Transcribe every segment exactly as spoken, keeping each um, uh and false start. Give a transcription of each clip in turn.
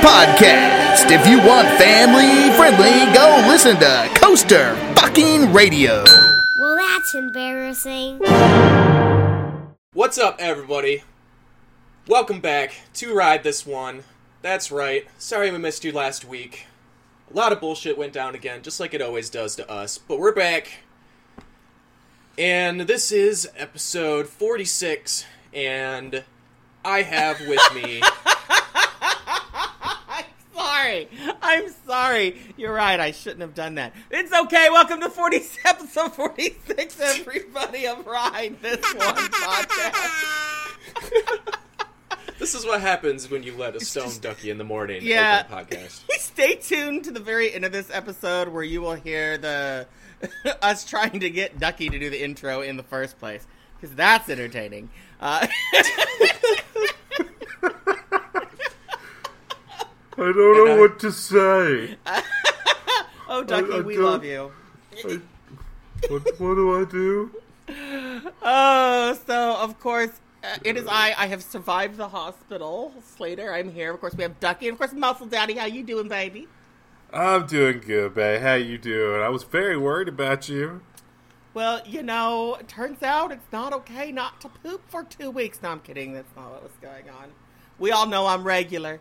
podcast. If you want family friendly, go listen to Coaster Fucking Radio. Well, that's embarrassing. What's up, everybody? Welcome back to Ride This One. That's right. Sorry we missed you last week. A lot of bullshit went down again, just like it always does to us. But we're back. And this is episode forty-six, and I have with me... I'm sorry. I'm sorry. You're right. I shouldn't have done that. It's okay. Welcome to forty, episode forty-six, everybody, of Ride This One podcast. This is what happens when you let a stone ducky in the morning Yeah. open a podcast. Stay tuned to the very end of this episode where you will hear the us trying to get Ducky to do the intro in the first place, because that's entertaining. Uh, I don't know what to say. oh, Ducky, I- I we don't- love you. I, what, what do I do? Oh, so, of course, uh, it is I. I have survived the hospital. Slater, I'm here. Of course, we have Ducky. And, of course, Muscle Daddy. How you doing, baby? I'm doing good, babe. How you doing? I was very worried about you. Well, you know, it turns out it's not okay not to poop for two weeks. No, I'm kidding. That's not what was going on. We all know I'm regular.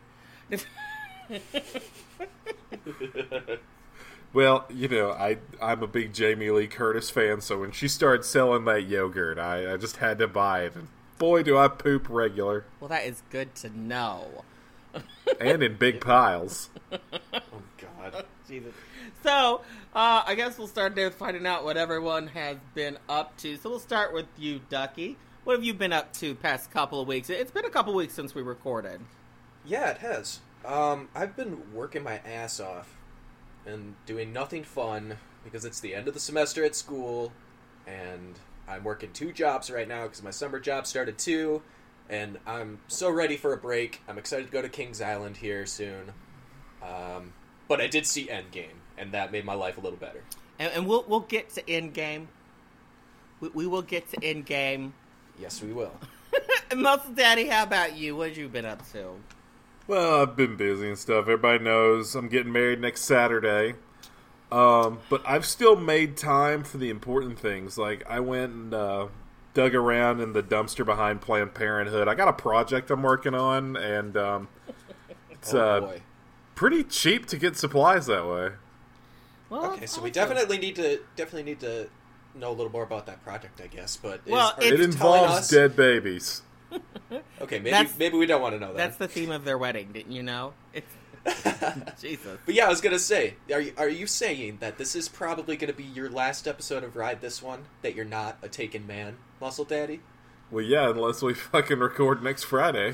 Well, you know, I, I'm a big Jamie Lee Curtis fan, so when she started selling that yogurt, I, I just had to buy it. And boy, do I poop regular. Well, that is good to know. And in big piles. Oh, God. Jesus. So, uh, I guess we'll start there with finding out what everyone has been up to. So we'll start with you, Ducky. What have you been up to past couple of weeks? It's been a couple of weeks since we recorded. Yeah, it has. Um, I've been working my ass off and doing nothing fun because it's the end of the semester at school, and I'm working two jobs right now because my summer job started too, and I'm so ready for a break. I'm excited to go to Kings Island here soon. Um, but I did see Endgame, and that made my life a little better. And, and we'll we'll get to Endgame. We, we will get to Endgame. Yes, we will. And Muscle Daddy, how about you? What have you been up to? Well, I've been busy and stuff. Everybody knows I'm getting married next Saturday. Um, but I've still made time for the important things. Like, I went and uh, dug around in the dumpster behind Planned Parenthood. I got a project I'm working on, and um, it's Oh, uh, boy. pretty cheap to get supplies that way. Well, Okay, so we awesome. definitely need to definitely need to know a little more about that project, I guess. But is, Well, are It's It you telling involves us? dead babies. Okay, maybe That's- maybe we don't want to know that. That's the theme of their wedding, didn't you know? It's Jesus. But yeah, I was gonna say, are you, are you saying that this is probably gonna be your last episode of Ride This One? That you're not a taken man, Muscle Daddy? Well, yeah, unless we fucking record next Friday.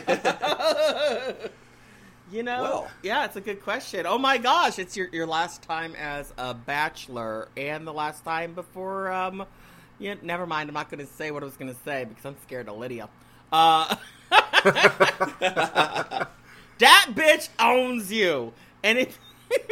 You know, Well. yeah, it's a good question. Oh my gosh, it's your your last time as a bachelor and the last time before. Um, yeah, never mind. I'm not going to say what I was going to say because I'm scared of Lydia. Uh, that bitch owns you, and it.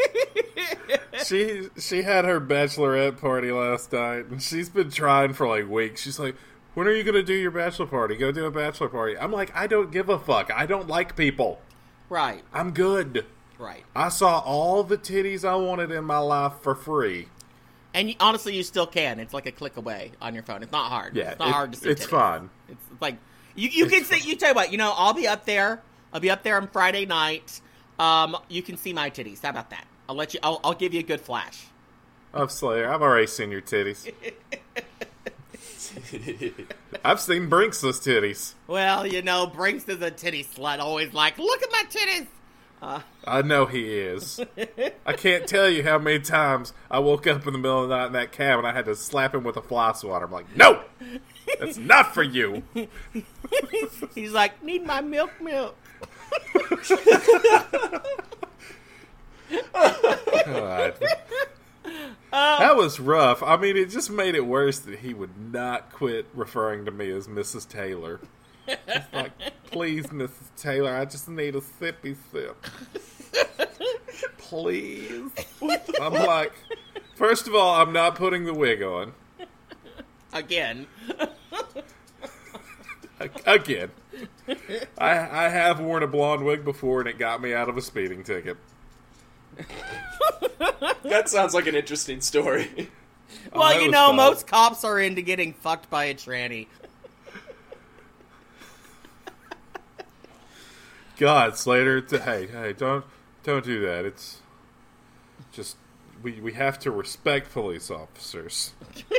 She she had her bachelorette party last night, and she's been trying for like weeks. She's like, when are you going to do your bachelor party? Go do a bachelor party. I'm like, I don't give a fuck. I don't like people. Right, I'm good. right. I saw all the titties I wanted in my life for free. And you, honestly, you still can. It's like a click away on your phone. It's not hard. Yeah, it's not it- hard to see. it's titties. fine. It's like you you can see. You tell you what. You know, I'll be up there. I'll be up there on Friday night. Um, you can see my titties. How about that? I'll let you. I'll, I'll give you a good flash. Of Slayer, I've already seen your titties. I've seen Brinks' titties. Well, you know, Brinks is a titty slut. Always like, look at my titties. Uh, I know he is. I can't tell you how many times I woke up in the middle of the night in that cab and I had to slap him with a fly swatter. I'm like, no! That's not for you! he's like, need my milk, milk. God. That was rough. I mean, it just made it worse that he would not quit referring to me as Missus Taylor. It's like, please, Missus Taylor, I just need a sippy sip. Please. I'm like, first of all, I'm not putting the wig on. Again. Again. I, I have worn a blonde wig before, and it got me out of a speeding ticket. That sounds like an interesting story. Well, Oh, you was know, fun. most cops are into getting fucked by a tranny. God, Slater, t- hey, hey, don't don't do that. It's just we we have to respect police officers.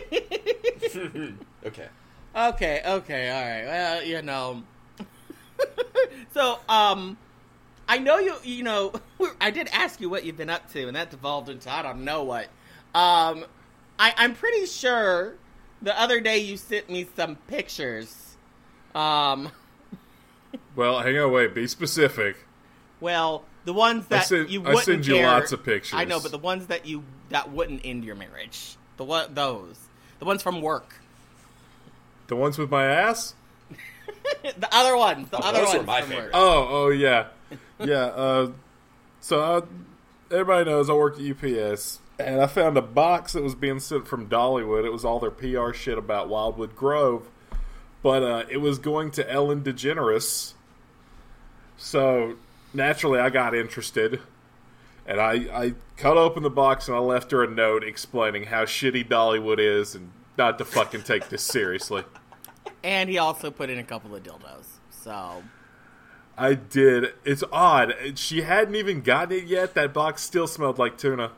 Okay. Okay, okay, all right. Well, you know. So, um, I know you, you know, I did ask you what you've been up to, and that devolved into I don't know what. Um, I, I'm pretty sure the other day you sent me some pictures. Um, Well, hang on, wait, be specific. well, the ones I that send- you I wouldn't send you care- lots of pictures. I know, but the ones that you that wouldn't end your marriage. The what those? The ones from work. The ones with my ass? The other ones. The Oh, other those were ones my from favorite. work. Oh, oh yeah, yeah. Uh, so uh, everybody knows I work at U P S, and I found a box that was being sent from Dollywood. It was all their P R shit about Wildwood Grove, but uh, it was going to Ellen DeGeneres. So naturally, I got interested, and I I cut open the box and I left her a note explaining how shitty Dollywood is and not to fucking take this seriously. And he also put in a couple of dildos. So, I did. It's odd. She hadn't even gotten it yet. That box still smelled like tuna.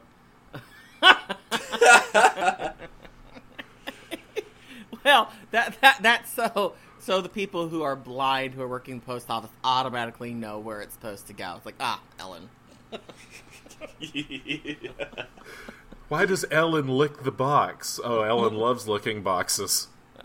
well, that that that's so so the people who are blind who are working in the post office automatically know where it's supposed to go. It's like, ah, Ellen. Why does Ellen lick the box? Oh, Ellen loves licking boxes.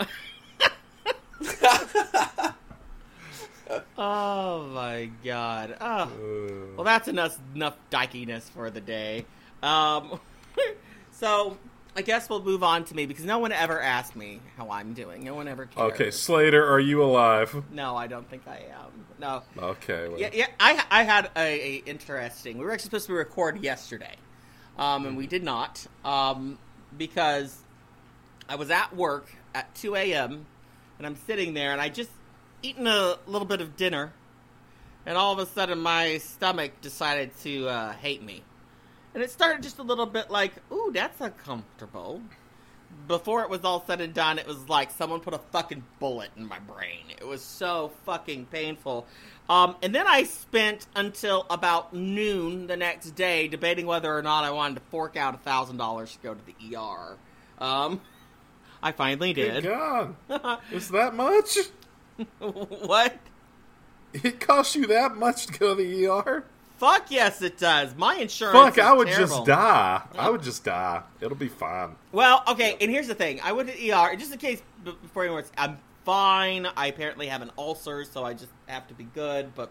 Oh my god. Oh. Well, that's enough enough dykiness for the day. Um, so I guess we'll move on to me because no one ever asked me how I'm doing. No one ever cares. Okay, Slater, are you alive? No, I don't think I am. No. Okay. Well. Yeah, yeah. I I had a, a interesting. We were actually supposed to record yesterday, um, and we did not, um, because I was at work at two a.m. and I'm sitting there and I just eaten a little bit of dinner, and all of a sudden my stomach decided to uh, hate me, and it started just a little bit like, ooh, that's uncomfortable. Before it was all said and done, it was like someone put a fucking bullet in my brain. It was so fucking painful. Um, and then I spent until about noon the next day debating whether or not I wanted to fork out a thousand dollars to go to the E R. Um, I finally Good did. God. Is that much? What? It costs you that much to go to the E R? Fuck yes, it does. My insurance. Fuck, is I would terrible. just die. I would just die. It'll be fine. Well, okay, and here's the thing. I went to the E R, just in case, b- before anyone else, I'm fine. I apparently have an ulcer, so I just have to be good. But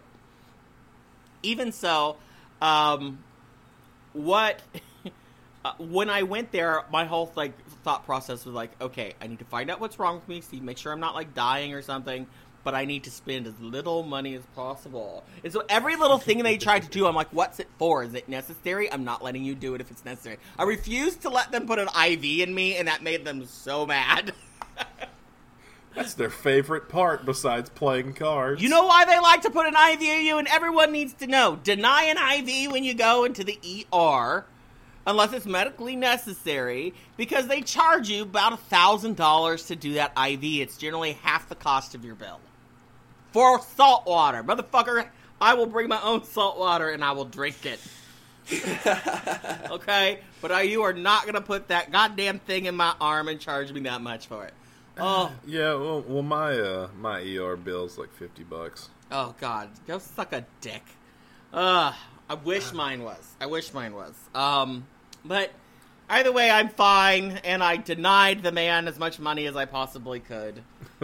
even so, um, what, uh, when I went there, my whole, like, thought process was like, okay, I need to find out what's wrong with me, see, make sure I'm not, like, dying or something. But I need to spend as little money as possible. And so every little thing they tried to do, I'm like, what's it for? Is it necessary? I'm not letting you do it if it's necessary. I refused to let them put an I V in me, and that made them so mad. That's their favorite part besides playing cards. You know why they like to put an I V in you? And everyone needs to know. Deny an I V when you go into the E R, unless it's medically necessary, because they charge you about one thousand dollars to do that I V. It's generally half the cost of your bill. For salt water. Motherfucker, I will bring my own salt water and I will drink it. Okay? But are, you are not going to put that goddamn thing in my arm and charge me that much for it. Oh, Yeah, well, well my uh, my E R bill's like fifty bucks. oh God. Go suck a dick. Ugh. I wish mine was. I wish mine was. Um, but either way, I'm fine, and I denied the man as much money as I possibly could.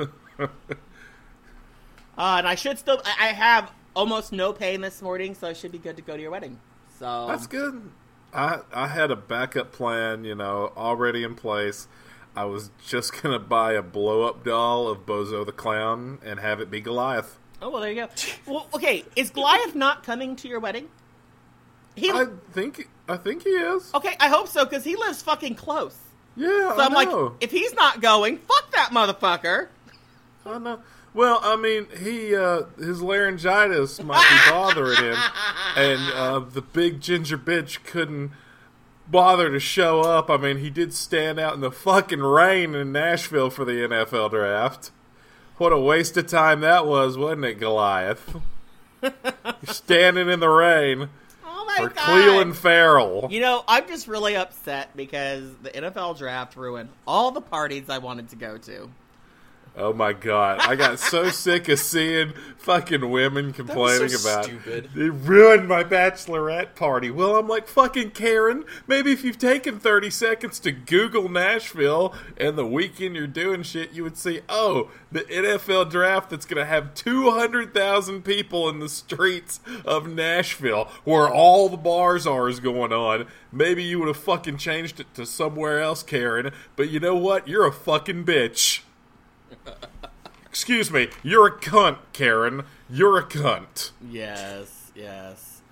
Uh, and I should still, I I have almost no pain this morning, so I should be good to go to your wedding. So That's good. I I had a backup plan, you know, already in place. I was just gonna buy a blow up doll of Bozo the Clown and have it be Goliath. Oh, well, there you go. Well, okay, is Goliath not coming to your wedding? He, I think I think he is. okay, I hope so, because he lives fucking close. Yeah, So I I'm like, know. if he's not going, fuck that motherfucker. I know. Well, I mean, he uh, his laryngitis might be bothering him, and uh, the big ginger bitch couldn't bother to show up. I mean, he did stand out in the fucking rain in Nashville for the N F L draft. What a waste of time that was, wasn't it, Goliath? You're standing in the rain Oh my for God. Cleveland Farrell. You know, I'm just really upset because the N F L draft ruined all the parties I wanted to go to. Oh my God. I got so sick of seeing fucking women complaining so about stupid. they ruined my bachelorette party. Well, I'm like, fucking Karen, maybe if you've taken thirty seconds to Google Nashville and the weekend you're doing shit, you would see, oh, the N F L draft that's going to have two hundred thousand people in the streets of Nashville where all the bars are is going on. Maybe you would have fucking changed it to somewhere else, Karen, but you know what? You're a fucking bitch. Excuse me, you're a cunt, Karen. You're a cunt. Yes, yes.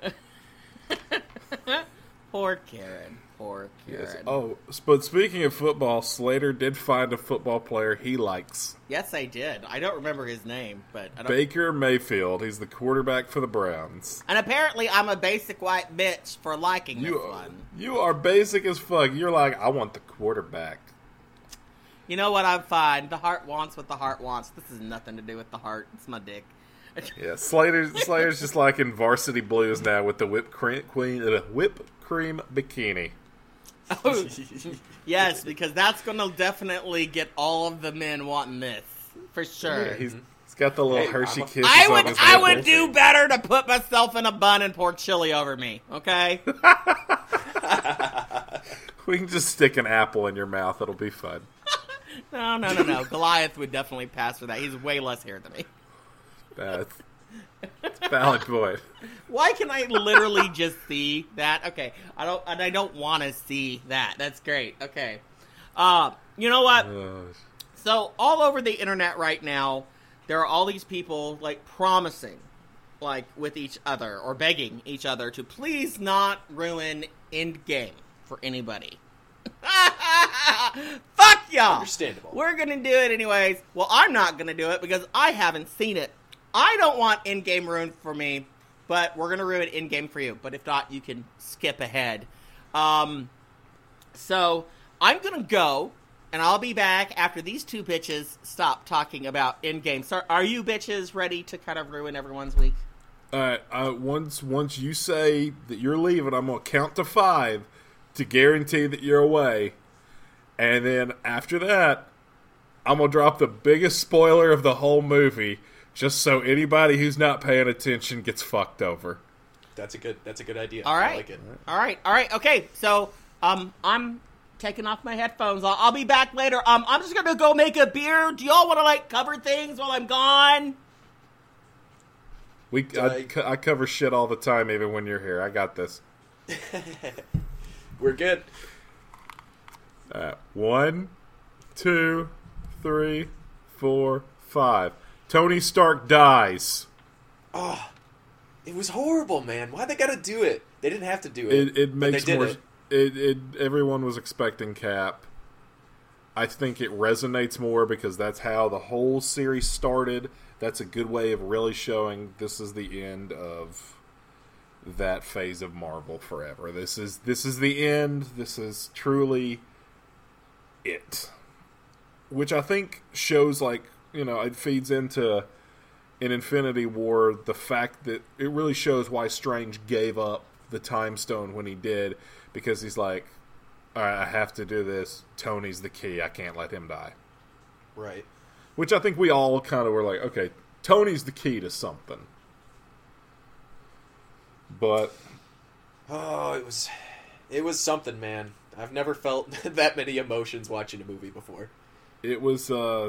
Poor Karen. Poor Karen. Yes. Yes. Oh, but speaking of football, Slater did find a football player he likes. I did. I don't remember his name, but I don't. Baker Mayfield. He's the quarterback for the Browns. And apparently, I'm a basic white bitch for liking You this are, one. you are basic as fuck. You're like, I want the quarterback. You know what? I'm fine. The heart wants what the heart wants. This has nothing to do with the heart. It's my dick. Yeah, Slater, Slater's just like in Varsity Blues now with the whipped cream, queen, uh, whipped cream bikini. Oh, yes, because that's going to definitely get all of the men wanting this for sure. Yeah, he's, he's got the little Hey, Hershey I'm a- kisses I on would, his I would nipples. do better to put myself in a bun and pour chili over me. Okay. We can just stick an apple in your mouth. It'll be fun. No, no, no, no. Goliath would definitely pass for that. He's way less hair than me. That's, that's a valid point. Why can I literally just see that? Okay, I don't, and I don't want to see that. That's great. Okay, uh, you know what? Uh, So all over the internet right now, there are all these people like promising, like with each other or begging each other to please not ruin Endgame for anybody. Fuck y'all. Understandable. We're gonna do it anyways. Well, I'm not gonna do it because I haven't seen it. I don't want Endgame ruined for me, but we're gonna ruin Endgame for you. But if not, you can skip ahead. Um, so I'm gonna go, and I'll be back after these two bitches stop talking about Endgame. So, are you bitches ready to kind of ruin everyone's week? all right. Uh, once once you say that you're leaving, I'm gonna count to five to guarantee that you're away, and then after that, I'm gonna drop the biggest spoiler of the whole movie, just so anybody who's not paying attention gets fucked over. That's a good. That's a good idea. All right. I like it. All right, all right, okay. So, um, I'm taking off my headphones. I'll, I'll be back later. Um, I'm just gonna go make a beer. Do y'all want to like cover things while I'm gone? We I, I- co- I cover shit all the time, even when you're here. I got this. We're good. Uh, one, two, three, four, five. Tony Stark dies. Oh, it was horrible, man. Why they gotta do it? They didn't have to do it. It, it but makes they did more. It. It. It, everyone was expecting Cap. I think it resonates more because that's how the whole series started. That's a good way of really showing this is the end of that phase of Marvel forever. This is this is the end. This is truly it. Which I think shows, like, you know, it feeds into in Infinity War the fact that it really shows why Strange gave up the Time Stone when he did, because he's like, all right, I have to do this. Tony's the key. I can't let him die. Right. Which I think we all kind of were like, okay, Tony's the key to something. But Oh, it was, it was something, man. I've never felt that many emotions watching a movie before. it was, uh,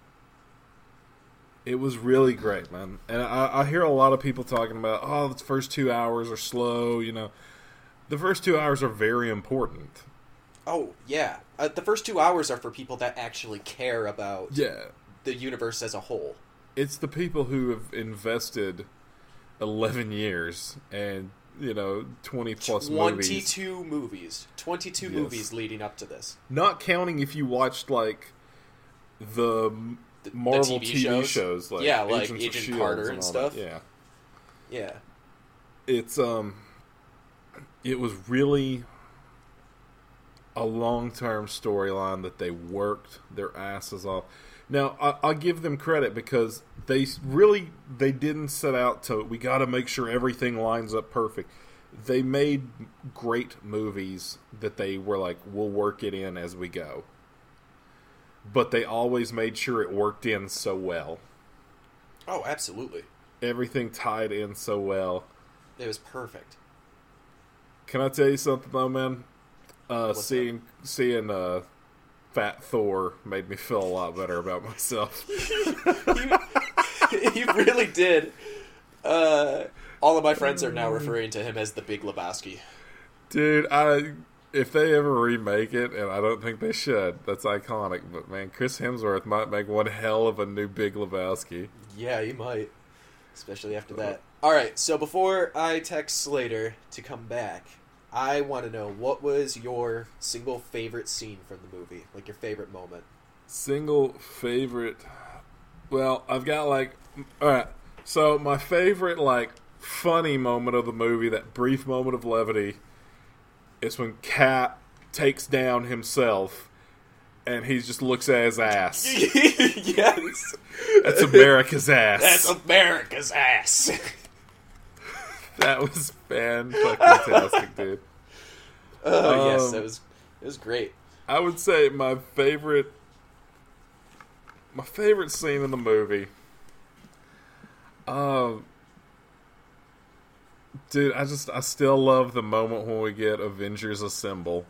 it was really great, man. And I, I hear a lot of people talking about, oh, the first two hours are slow. You know, the first two hours are very important. Oh yeah, uh, the first two hours are for people that actually care about Yeah, the universe as a whole. it's the people who have invested eleven years and, you know, twenty plus movies. Twenty-two movies. Twenty-two Yes. movies leading up to this. Not counting if you watched, like, the the, Marvel the T V, T V shows. shows, like yeah, like Agents of Agent Shield Carter and and all stuff. that. Yeah, Yeah. it's um, it was really a long-term storyline that they worked their asses off. Now, I, I'll give them credit because they really they didn't set out to. We got to make sure everything lines up perfect. They made great movies that they were like, we'll work it in as we go. But they always made sure it worked in so well. Oh, absolutely. Everything tied in so well. It was perfect. Can I tell you something though, man? Uh, What's seeing seeing uh, Fat Thor made me feel a lot better about myself. You really did. Uh, all of my friends are now referring to him as the Big Lebowski. Dude, I if they ever remake it, and I don't think they should, that's iconic. But man, Chris Hemsworth might make one hell of a new Big Lebowski. Yeah, he might. Especially after that. Alright, so before I text Slater to come back, I want to know, what was your single favorite scene from the movie? Like, your favorite moment? Single favorite... Well, I've got, like... Alright, so my favorite, like, funny moment of the movie, that brief moment of levity, is when Cap takes down himself, and he just looks at his ass. Yes! That's America's ass. That's America's ass! That was fan-fucking-tastic, dude. Oh, Um, yes, that was, it was great. I would say my favorite... My favorite scene in the movie... Um... Dude, I just, I still love the moment when we get Avengers Assemble.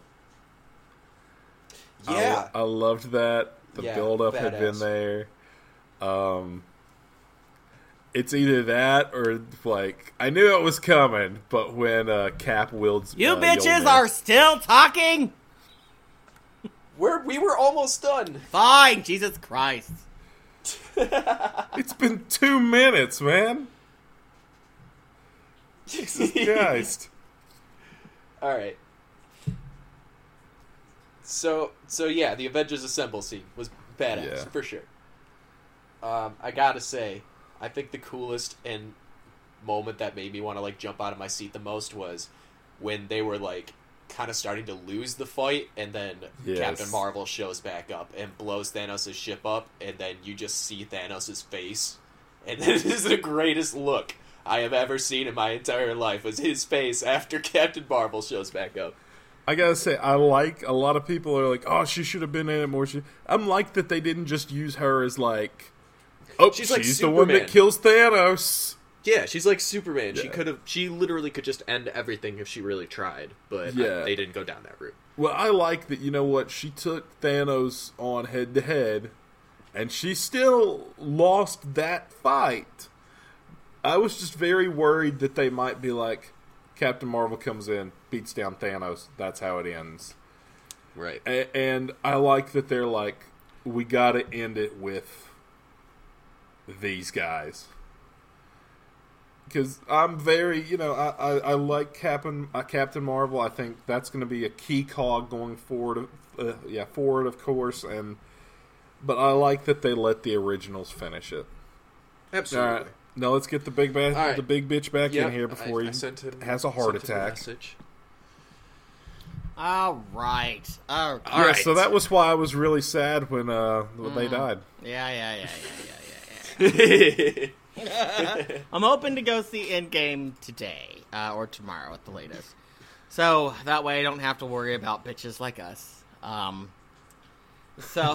Yeah. I, I loved that. The Yeah, build-up had been badass. there. Um, it's either that or, like, I knew it was coming, but when uh, Cap wields... You uh, bitches Mjolnir- are still talking? We're, we were almost done. Fine, Jesus Christ. It's been two minutes, man. Jesus Christ. Alright. So, so yeah, the Avengers Assemble scene was badass, Yeah. for sure. Um, I gotta say, I think the coolest and moment that made me want to, like, jump out of my seat the most was when they were, like, kind of starting to lose the fight, and then Yes. Captain Marvel shows back up and blows Thanos' ship up, and then you just see Thanos' face. And it is the greatest look I have ever seen in my entire life, was his face after Captain Marvel shows back up. I gotta say, I like, a lot of people are like, oh, she should have been in it more. She, I'm like that they didn't just use her as, like, oh, she's, She's like the one Superman. that kills Thanos. Yeah, she's like Superman. She Yeah. could have. She literally could just end everything if she really tried, but Yeah. uh, they didn't go down that route. Well, I like that, you know what, she took Thanos on head-to-head, and she still lost that fight. I was just very worried that they might be like, Captain Marvel comes in, beats down Thanos, that's how it ends. Right. A- and I like that they're like, we gotta end it with these guys. Because I'm very, you know, I, I, I like Captain uh, Captain Marvel. I think that's going to be a key cog going forward. Uh, yeah, forward, of course. And but I like that they let the originals finish it. Absolutely. All right, now let's get the big ba- All right. the big bitch back Yep, in here before I, he I sent him, has a heart sent him a attack. message. All right. All right. All yeah, right. so that was why I was really sad when uh when they Mm-hmm. died. Yeah, yeah, yeah, yeah, yeah, yeah, yeah. I'm hoping to go see Endgame today, uh, or tomorrow at the latest. So, that way I don't have to worry about bitches like us. Um, so...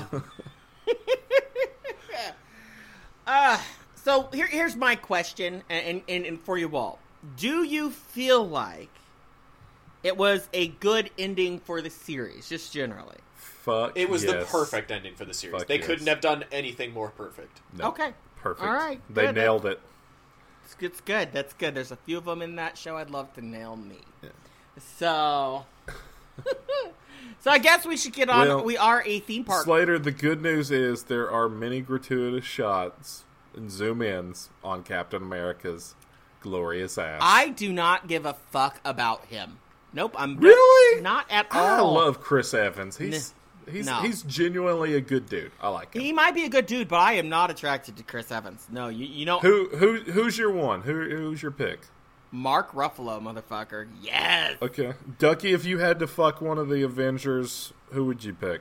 uh, so, here, here's my question, and, and, and for you all. Do you feel like it was a good ending for the series, just generally? Fuck. It was the yes. perfect ending for the series. Fuck they yes. couldn't have done anything more perfect. No, Okay. perfect. All right, They good. nailed it. It's, it's good. That's good. There's a few of them in that show. I'd love to nail me. Yeah. So, so I guess we should get on. Well, we are a theme park. Slater, the good news is there are many gratuitous shots and zoom ins on Captain America's glorious ass. I do not give a fuck about him. Nope. I'm Really? not at I all. love Chris Evans. He's He's No. he's genuinely a good dude. I like him. He might be a good dude, but I am not attracted to Chris Evans. No, you you know Who who who's your one? Who who's your pick? Mark Ruffalo, motherfucker. Yes. Okay, Ducky. If you had to fuck one of the Avengers, who would you pick?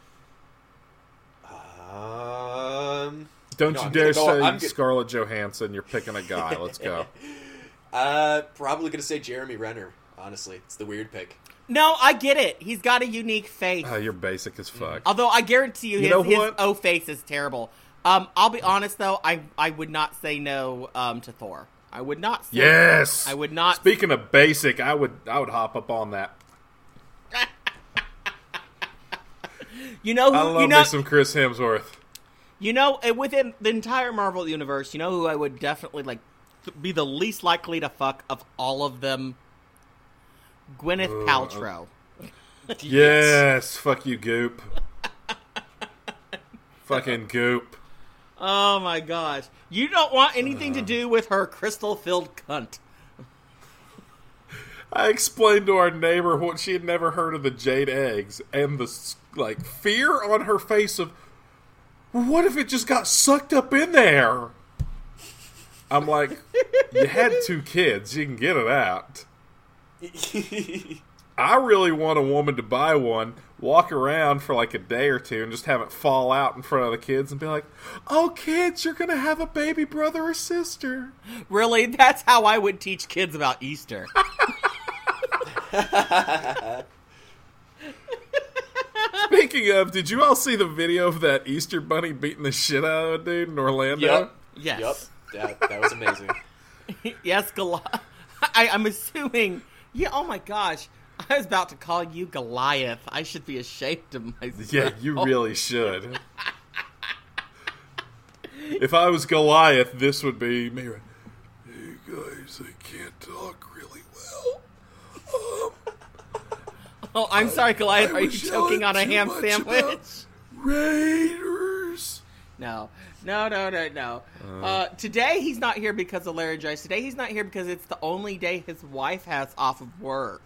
Um, Don't no, you I'm dare gonna go- say I'm go- Scarlett Johansson. You're picking a guy. Let's go. uh, probably gonna say Jeremy Renner. Honestly, it's the weird pick. No, I get it. He's got a unique face. Ah, you're basic as fuck. Although I guarantee you, You his, know his what? O face is terrible. Um, I'll be honest though, I I would not say no um, to Thor. I would not. Say Yes. I would not. Speaking of basic, I would I would hop up on that. You know I who? love You know. me some Chris Hemsworth. You know, uh, within the entire Marvel universe, you know who I would definitely like th- be the least likely to fuck of all of them? Gwyneth Ooh, Paltrow. Yes, fuck you, Goop. Fucking Goop. Oh my gosh. You don't want anything to do with her crystal-filled cunt. I explained to our neighbor what she had never heard of the jade eggs, and the like fear on her face of, what if it just got sucked up in there? I'm like, you had two kids, you can get it out. I really want a woman to buy one, walk around for like a day or two, and just have it fall out in front of the kids and be like, oh, kids, you're going to have a baby brother or sister. Really? That's how I would teach kids about Easter. Speaking of, did you all see the video of that Easter bunny beating the shit out of a dude in Orlando? Yep. Yes. Yep. That, that was amazing. Yes, Goliath. I, I'm assuming. Yeah, oh my gosh. I was about to call you Goliath. I should be ashamed of myself. Yeah, you really should. If I was Goliath, this would be me. Hey guys, I can't talk really well. Um, Oh, I'm sorry, Goliath. I Are you was choking on a yelling too ham much sandwich? about Raiders. No. No, no, no, no. Uh, today he's not here because of laryngitis. Today he's not here because it's the only day his wife has off of work.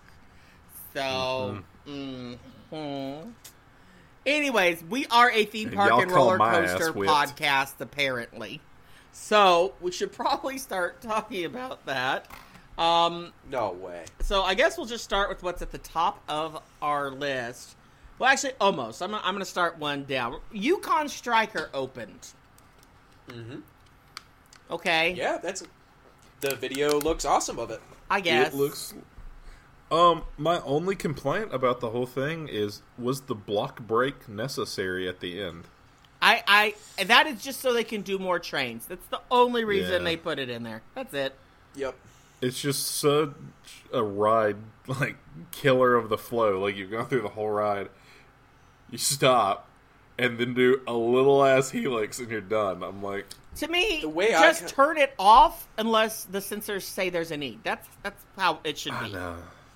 So, mm-hmm. Mm-hmm. Anyways, we are a theme And park y'all and call roller my coaster ass whipped. podcast, apparently. So we should probably start talking about that. Um, No way. so I guess we'll just start with what's at the top of our list. Well, actually, almost. I'm, I'm going to start one down. Yukon Striker opened. Mm-hmm. Okay. Yeah, that's the video looks awesome of it. I guess. It looks. Um, my only complaint about the whole thing is, was the block break necessary at the end? I, I, that is just so they can do more trains. That's the only reason Yeah. they put it in there. That's it. Yep. It's just such a ride, like, killer of the flow. Like, you've gone through the whole ride, you stop, and then do a little ass helix, and you're done. I'm like, To me, The way I just ca- turn it off unless the sensors say there's a need. That's that's how it should I be. know.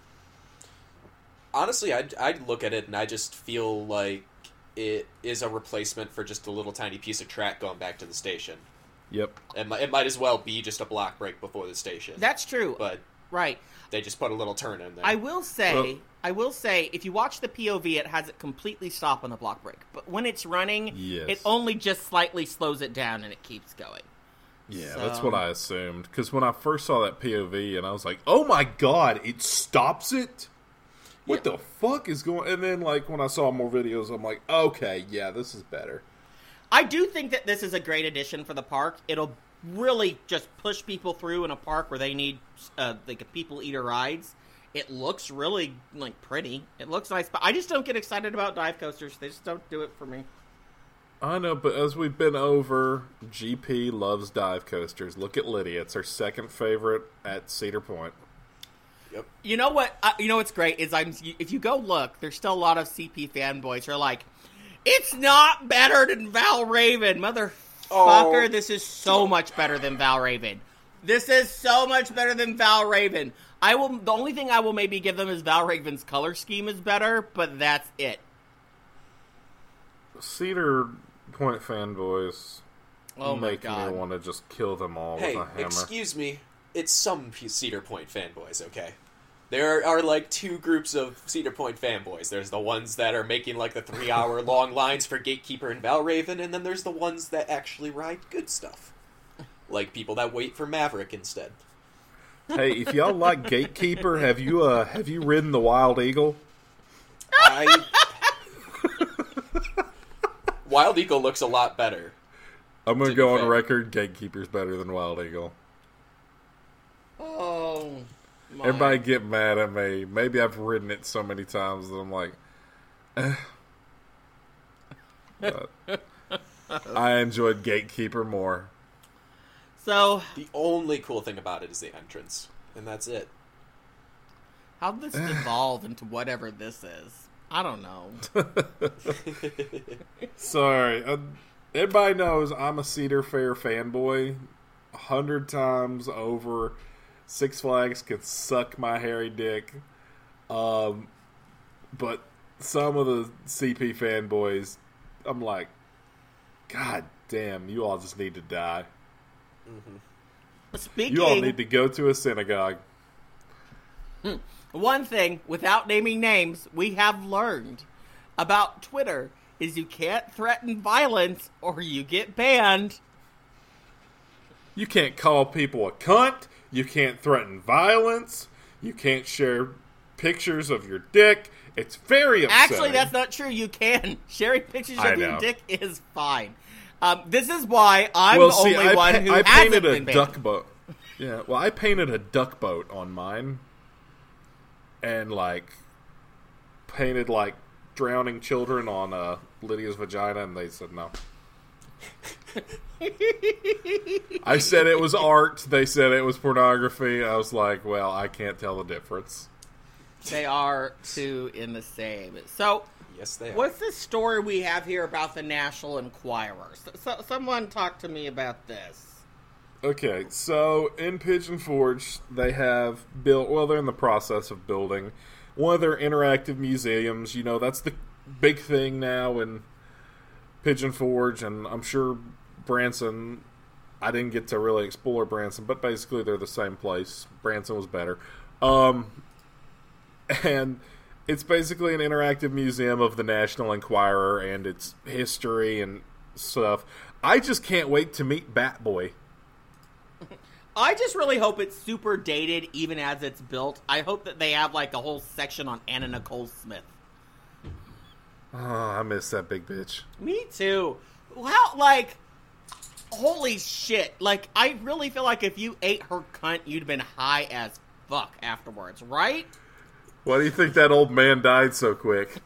Honestly, I'd, I'd look at it and I just feel like it is a replacement for just a little tiny piece of track going back to the station. Yep. It, mi- it might as well be just a block break before the station. That's true. But Right. they just put a little turn in there. I will say, Well- I will say, if you watch the P O V, it has it completely stop on the block break. But when it's running, Yes. it only just slightly slows it down and it keeps going. Yeah, So- that's what I assumed. Because when I first saw that P O V, and I was like, oh my god, it stops it? What Yeah. the fuck is going... And then, like, when I saw more videos, I'm like, okay, yeah, this is better. I do think that this is a great addition for the park. It'll really just push people through in a park where they need uh, like people eater rides. It looks really like pretty. It looks nice, but I just don't get excited about dive coasters. They just don't do it for me. I know, but as we've been over, G P loves dive coasters. Look at Lydia. It's her second favorite at Cedar Point. Yep. You know what? Uh, you know what's great is I'm. If you go look, there's still a lot of C P fanboys who are like, "It's not better than Val Raven, motherfucker. Oh. This is so much better than Val Raven. This is so much better than Val Raven. I will. The only thing I will maybe give them is Val Raven's color scheme is better, but that's it. Cedar Point fanboys Oh my make god. me want to just kill them all Hey, with a hammer. excuse me. It's some P- Cedar Point fanboys, okay? There are, like, two groups of Cedar Point fanboys. There's the ones that are making, like, the three-hour-long lines for Gatekeeper and Valraven, and then there's the ones that actually ride good stuff. Like people that wait for Maverick instead. Hey, if y'all like Gatekeeper, have you uh have you ridden the Wild Eagle? I... Wild Eagle looks a lot better. I'm going to To go be on fair. record, Gatekeeper's better than Wild Eagle. Oh, my. Everybody get mad at me. Maybe I've ridden it so many times that I'm like, eh. But I enjoyed Gatekeeper more. So, The only cool thing about it is the entrance, and that's it. how'd this evolve into whatever this is? I don't know. Sorry. Uh, everybody knows I'm a Cedar Fair fanboy. A hundred times over. Six Flags can suck my hairy dick. Um, but some of the C P fanboys, I'm like, God damn, you all just need to die. Speaking, You all need to go to a synagogue. one thing, without naming names, we have learned about Twitter is you can't threaten violence or you get banned. You can't call people a cunt. You can't threaten violence. You can't share pictures of your dick. It's very upsetting. Actually, that's not true. You can. Sharing pictures I of your know. dick is fine. Um, this is why I'm well, the see, only I, one pa- who I hasn't painted a been banned. duck boat. Yeah, well, I painted a duck boat on mine, and like painted like drowning children on uh, Lydia's vagina, and they said no. I said it was art. They said it was pornography. I was like, well, I can't tell the difference. They are two in the same. So, Yes, they are. what's this story we have here about the National Enquirer? So, so, someone talk to me about this. Okay, so in Pigeon Forge, they have built, well, they're in the process of building one of their interactive museums. You know, that's the big thing now in Pigeon Forge, and I'm sure Branson, I didn't get to really explore Branson, but basically they're the same place. Branson was better. Um, and it's basically an interactive museum of the National Enquirer and its history and stuff. I just can't wait to meet Batboy. I just really hope it's super dated, even as it's built. I hope that they have, like, a whole section on Anna Nicole Smith. Oh, I miss that big bitch. Me too. How, like, holy shit. Like, I really feel like if you ate her cunt, you'd been high as fuck afterwards, right? Why do you think that old man died so quick?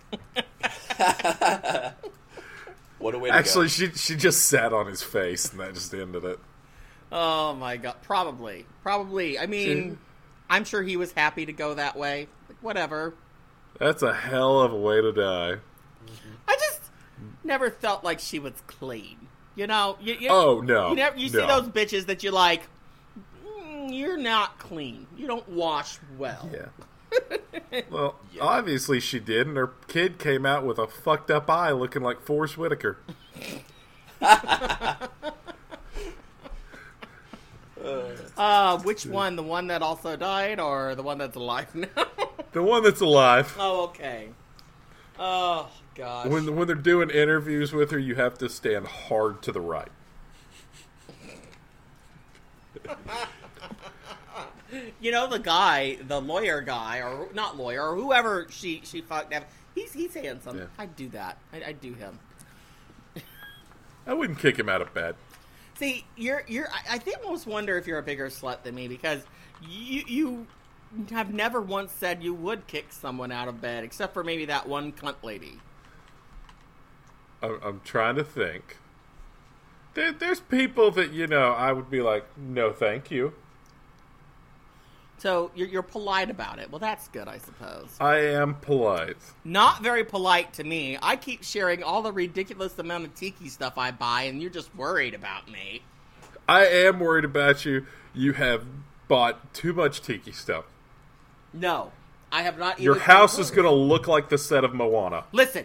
What a way to Actually, go. she she just sat on his face, and that just ended it. Oh my god. Probably. Probably. I mean, I'm sure he was happy to go that way. Like, whatever. That's a hell of a way to die. I just never felt like she was clean. You know? You, you, Oh, no. You, never, you see No. those bitches that you're like, mm, you're not clean. You don't wash well. Yeah. Well, obviously she did, and her kid came out with a fucked up eye looking like Forrest Whitaker. Uh, which one? The one that also died, or the one that's alive now? The one that's alive. Oh, okay. Oh, gosh. When when they're doing interviews with her, you have to stand hard to the right. You know, the guy, the lawyer guy, or not lawyer, or whoever she, she fucked up, he's, he's handsome. Yeah. I'd do that. I'd, I'd do him. I wouldn't kick him out of bed. See, you're, you're, I, I think I almost wonder if you're a bigger slut than me, because you, you have never once said you would kick someone out of bed, except for maybe that one cunt lady. I'm, I'm trying to think. There, there's people that, you know, I would be like, no, thank you. So you're, you're polite about it. Well, that's good, I suppose. I am polite. Not very polite to me. I keep sharing all the ridiculous amount of tiki stuff I buy, and you're just worried about me. I am worried about you. You have bought too much tiki stuff. No, I have not. Your even house is considered- going to look like the set of Moana. Listen,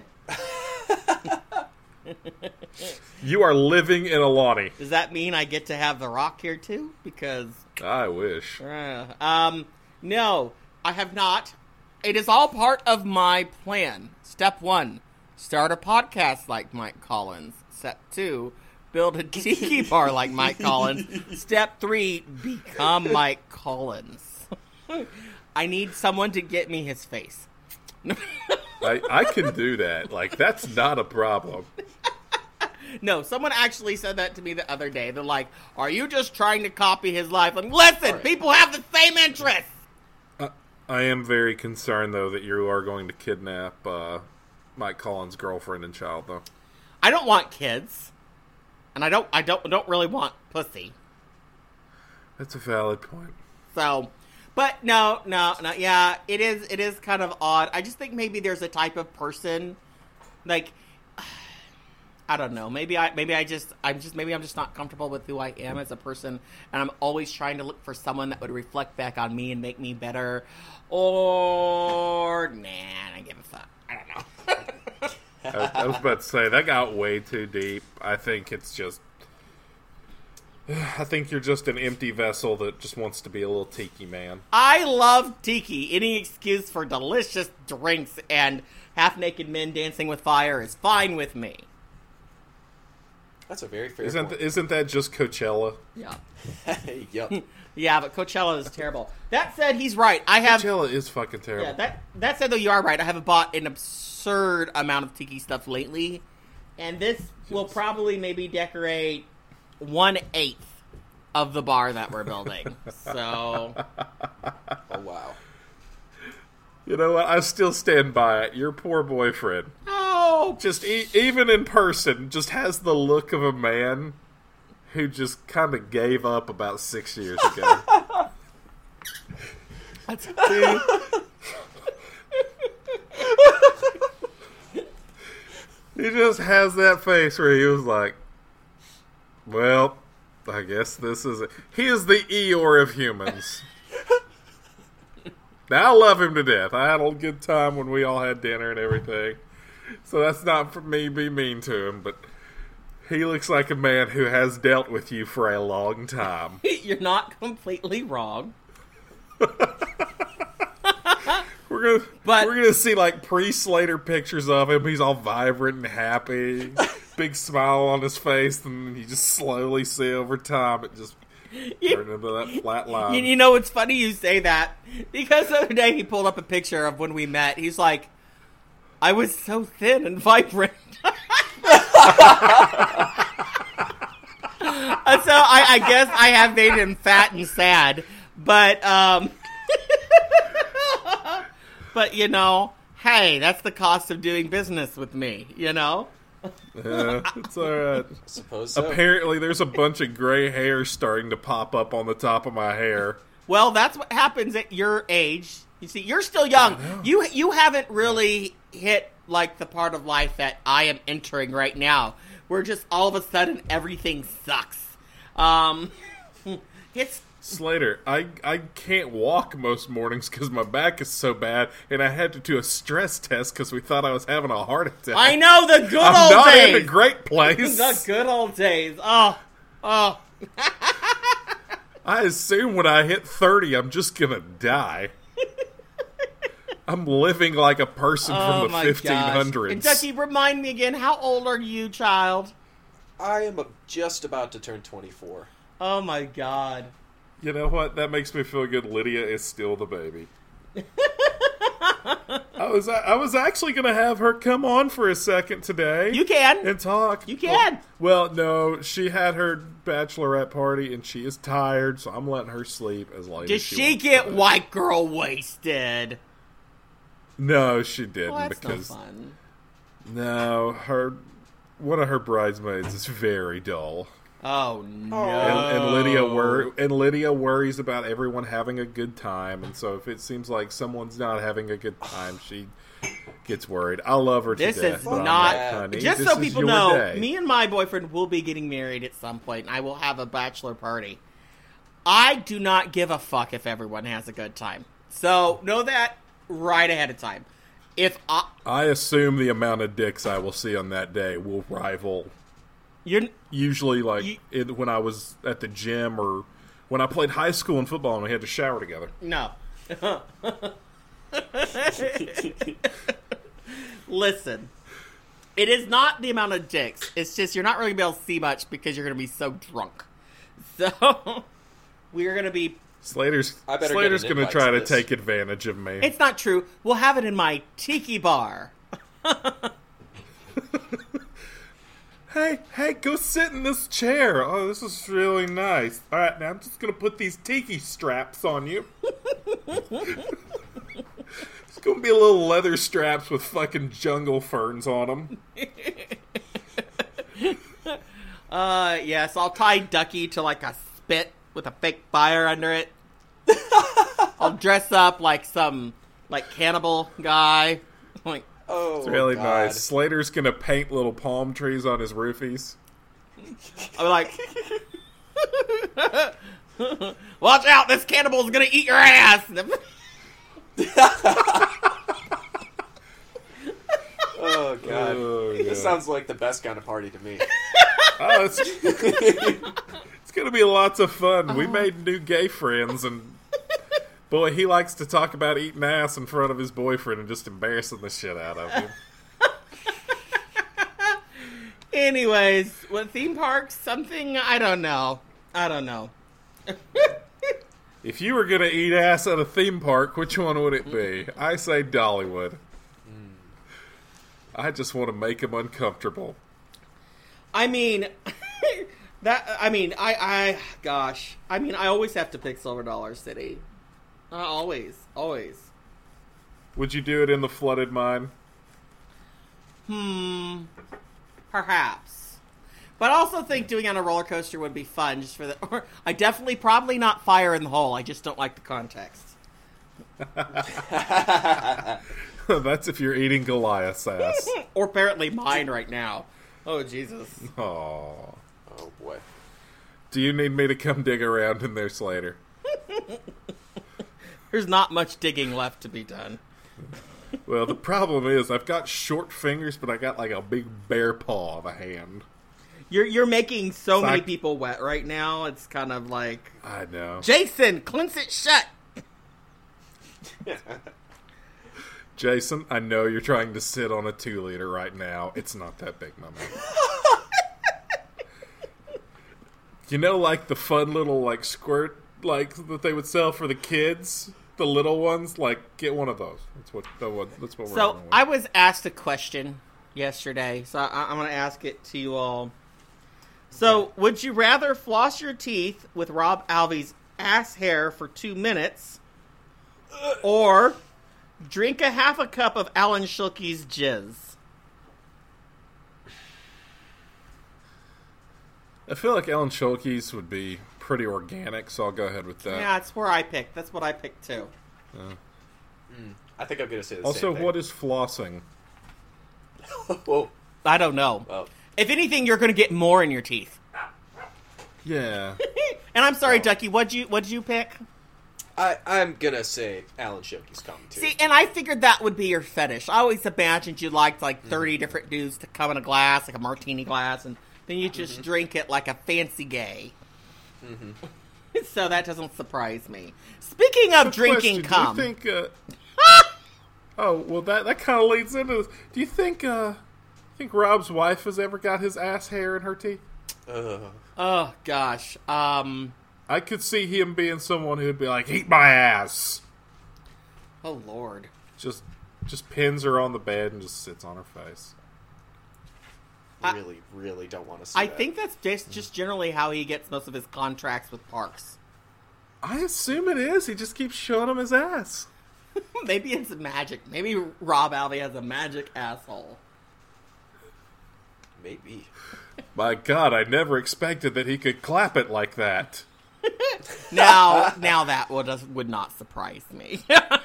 You are living in Alani. does that mean I get to have The Rock here too? Because, I wish. uh, um, no. I have not. It is all part of my plan. Step one, start a podcast like Mike Collins. Step two, build a tiki bar like Mike Collins. Step three, become Mike Collins. I need someone to get me his face. I, I can do that. Like, that's not a problem. No, someone actually said that to me the other day. They're like, are you just trying to copy his life? I'm like, listen, right. People have the same interests. Uh, I am very concerned, though, that you are going to kidnap uh, Mike Collins' girlfriend and child, though. I don't want kids. And I don't I don't don't really want pussy. That's a valid point. So, but no, no, no, yeah, it is it is kind of odd. I just think maybe there's a type of person, like, I don't know. Maybe I maybe I just I'm just maybe I'm just not comfortable with who I am as a person, and I'm always trying to look for someone that would reflect back on me and make me better. Or man, I give a fuck. I don't know. I, I was about to say that got way too deep. I think it's just. I think you're just an empty vessel that just wants to be a little tiki man. I love tiki. Any excuse for delicious drinks and half-naked men dancing with fire is fine with me. That's a very fair isn't point. Th- isn't that just Coachella? Yeah. Yep. Yeah, but Coachella is terrible. That said, he's right. I have Coachella is fucking terrible. Yeah, that that said though, you are right. I haven't bought an absurd amount of tiki stuff lately, and this yes. will probably maybe decorate one eighth of the bar that we're building. So, oh wow. You know what? I still stand by it. Your poor boyfriend. Oh, just e- even in person, just has the look of a man who just kind of gave up about six years ago. That's he just has that face where he was like, well, I guess this is it. He is the Eeyore of humans. Now, I love him to death. I had a good time when we all had dinner and everything. So that's not for me to be mean to him, but he looks like a man who has dealt with you for a long time. You're not completely wrong. We're gonna, but, we're gonna see like pre-Slater pictures of him. He's all vibrant and happy, big smile on his face, and you just slowly see over time it just turned into that flat line. You, you know, it's funny you say that because the other day he pulled up a picture of when we met. He's like, "I was so thin and vibrant." And so I, I guess I have made him fat and sad, but um, but you know, hey, that's the cost of doing business with me, you know. Yeah, it's all right. I suppose so. Apparently, there's a bunch of gray hair starting to pop up on the top of my hair. Well, that's what happens at your age. You see, you're still young. You you haven't really hit like the part of life that I am entering right now, where just all of a sudden everything sucks. Um, it's Slater, I I can't walk most mornings because my back is so bad, and I had to do a stress test because we thought I was having a heart attack. I know the good I'm old not days. in a great place. The good old days. Oh, oh. I assume when I hit thirty, I'm just gonna die. I'm living like a person Oh from the my fifteen hundreds. gosh. Kentucky, remind me again, how old are you, child? I am just about to turn twenty-four. Oh my god. You know what? That makes me feel good. Lydia is still the baby. I was I was actually going to have her come on for a second today. You can. And talk. You can. Well, well, no, she had her bachelorette party and she is tired, so I'm letting her sleep as late Did as she she wants get to. white girl wasted? No, she didn't Well, that's because no fun. no, her one of her bridesmaids is very dull. Oh no! And, and Lydia wor- and Lydia worries about everyone having a good time, and so if it seems like someone's not having a good time, she gets worried. I love her to This death. is but I'm not. like, honey, just this so is people your know, day. me and my boyfriend will be getting married at some point, and I will have a bachelor party. I do not give a fuck if everyone has a good time. So know that right ahead of time. If I, I assume the amount of dicks I will see on that day will rival. you're Usually, like You- it, when I was at the gym or when I played high school and football and we had to shower together. no, Listen, it is not the amount of dicks. It's just you're not really going to be able to see much because you're going to be so drunk. So, we're going to be... Slater's, I better Slater's get an going to invite try to to this. take advantage of me. It's not true. We'll have it in my tiki bar. Hey, hey, go sit in this chair. Oh, this is really nice. All right, now I'm just going to put these tiki straps on you. It's going to be a little leather straps with fucking jungle ferns on them. Uh, yes, I'll tie Ducky to like a spit with a fake fire under it. I'll dress up like some, like, cannibal guy. Like, Oh, It's really God. nice. Slater's going to paint little palm trees on his roofies. I'm like, watch out, this cannibal's gonna eat your ass. Oh, God. Oh, yeah. This sounds like the best kind of party to me. Oh, it's, it's going to be lots of fun. We made new gay friends, and boy, he likes to talk about eating ass in front of his boyfriend and just embarrassing the shit out of him. Anyways, what theme parks? Something, I don't know. I don't know. If you were going to eat ass at a theme park, which one would it be? I say Dollywood. I just want to make him uncomfortable. I mean, that, I mean, I, I, gosh. I mean, I always have to pick Silver Dollar City. Uh, always, always. Would you do it in the flooded mine? Hmm, perhaps. But I also think doing it on a roller coaster would be fun, just for the, or I definitely, probably not Fire in the Hole. I just don't like the context. That's if you're eating Goliath's ass. Or apparently mine right now. Oh, Jesus. Aww. Oh, boy. Do you need me to come dig around in there, Slater? There's not much digging left to be done. Well, the problem is I've got short fingers, but I got like a big bear paw of a hand. You're you're making so It's many like- people wet right now. It's kind of like, I know. Jason, cleanse it shut. Jason, I know you're trying to sit on a two liter right now. It's not that big, my man. You know, like the fun little like squirt like that they would sell for the kids, the little ones. Like, get one of those. That's what. The one, that's what we're. So going with. I was asked a question yesterday, so I, I'm going to ask it to you all. So, would you rather floss your teeth with Rob Alvey's ass hair for two minutes, or drink a half a cup of Alan Schilke's jizz? I feel like Ellen Schulke's would be pretty organic, so I'll go ahead with that. Yeah, that's where I picked. That's what I picked too. I think I'm going to say the Also, same thing. what is flossing? Whoa. I don't know. Oh. If anything, you're going to get more in your teeth. Yeah. And I'm sorry, Oh. Ducky. What'd you What'd you pick? I, I'm going to say Alan Schilke's coming, too. See, and I figured that would be your fetish. I always imagined you liked like thirty different dudes to come in a glass, like a martini glass, and then you just drink it like a fancy gay. So that doesn't surprise me. Speaking of drinking Question, cum, Do you think? Uh, oh, well, that that kind of leads into this. Do you think? Uh, think Rob's wife has ever got his ass hair in her teeth? Ugh. oh gosh, um, I could see him being someone who'd be like, "Eat my ass." oh lord, Just, just pins her on the bed and just sits on her face. I- really, really don't want to see I that. think that's just just generally how he gets most of his contracts with parks. I assume it is. He just keeps showing him his ass. Maybe it's magic. Maybe Rob Alvey has a magic asshole. Maybe. My God, I never expected that he could clap it like that. Now, now that would would not surprise me.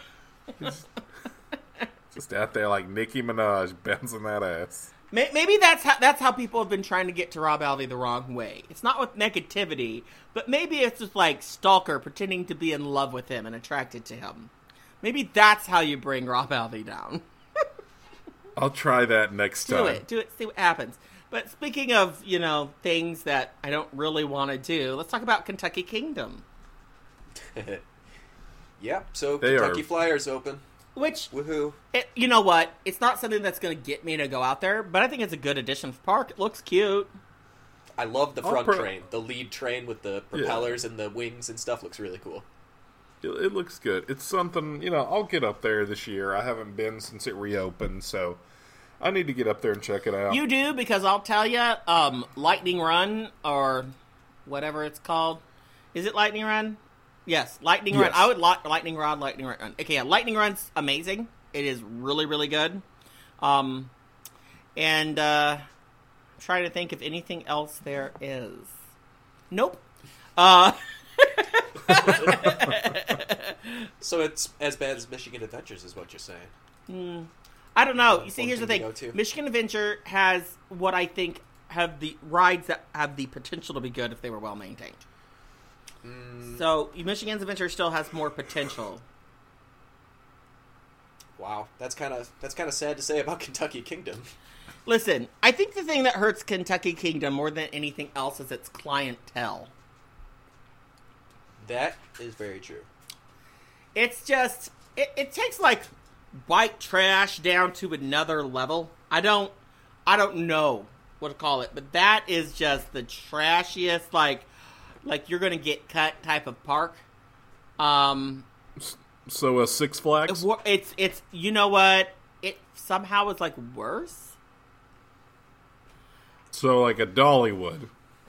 Just out there like Nicki Minaj bouncing that ass. May- Maybe that's how that's how people have been trying to get to Rob Alvey the wrong way. It's not with negativity, but maybe it's just like Stalker pretending to be in love with him and attracted to him. Maybe that's how you bring Rob Alvey down. I'll try that next Do time. it, do it, see what happens. But speaking of, you know, things that I don't really want to do, let's talk about Kentucky Kingdom. Yep, so They Kentucky are- Flyers open. Which, Woohoo. it, you know what? It's not something that's going to get me to go out there, but I think it's a good addition for park. It looks cute. I love the I'll front pro- train. The lead train with the propellers and the wings and stuff looks really cool. It, it looks good. It's something, you know, I'll get up there this year. I haven't been since it reopened, so I need to get up there and check it out. You do, because I'll tell you, um, Lightning Run, or whatever it's called. Is it Lightning Run? Yes, Lightning Run. Yes. I would like Lightning Rod, Lightning Run. Okay, yeah, Lightning Run's amazing. It is really, really good. Um, and uh, I'm trying to think if anything else there is. Nope. Uh, So it's as bad as Michigan Adventures is what you're saying. I don't know. You see, One here's the thing thing. to go to. Michigan Adventure has what I think have the rides that have the potential to be good if they were well maintained. Mm. So Michigan's Adventure still has more potential. Wow, that's kind of that's kind of sad to say about Kentucky Kingdom. Listen, I think the thing that hurts Kentucky Kingdom more than anything else is its clientele. That is very true. It's just, it, it takes like white trash down to another level. I don't, I don't know what to call it, but that is just the trashiest, like, like you're gonna get cut type of park. Um, So, uh, Six Flags? it's, it's, you know what? It somehow is like worse. So, like a Dollywood.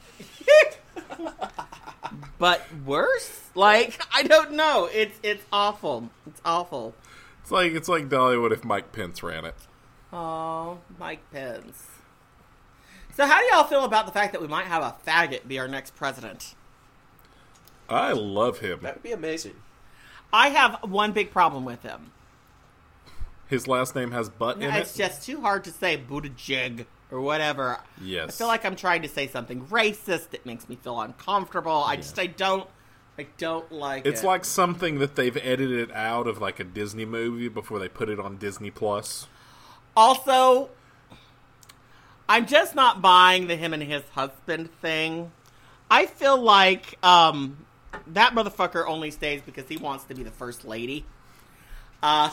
But worse? Like, I don't know. It's it's awful. It's awful. It's like it's like Dollywood if Mike Pence ran it. Oh, Mike Pence. So how do y'all feel about the fact that we might have a faggot be our next president? I love him. That would be amazing. I have one big problem with him. His last name has butt in It's it. just too hard to say Buttigieg or whatever. Yes. I feel like I'm trying to say something racist. It makes me feel uncomfortable. I just, I don't, I don't like it. It's like something that they've edited out of like a Disney movie before they put it on Disney Plus. Also, I'm just not buying the him and his husband thing. I feel like um, that motherfucker only stays because he wants to be the first lady. Uh,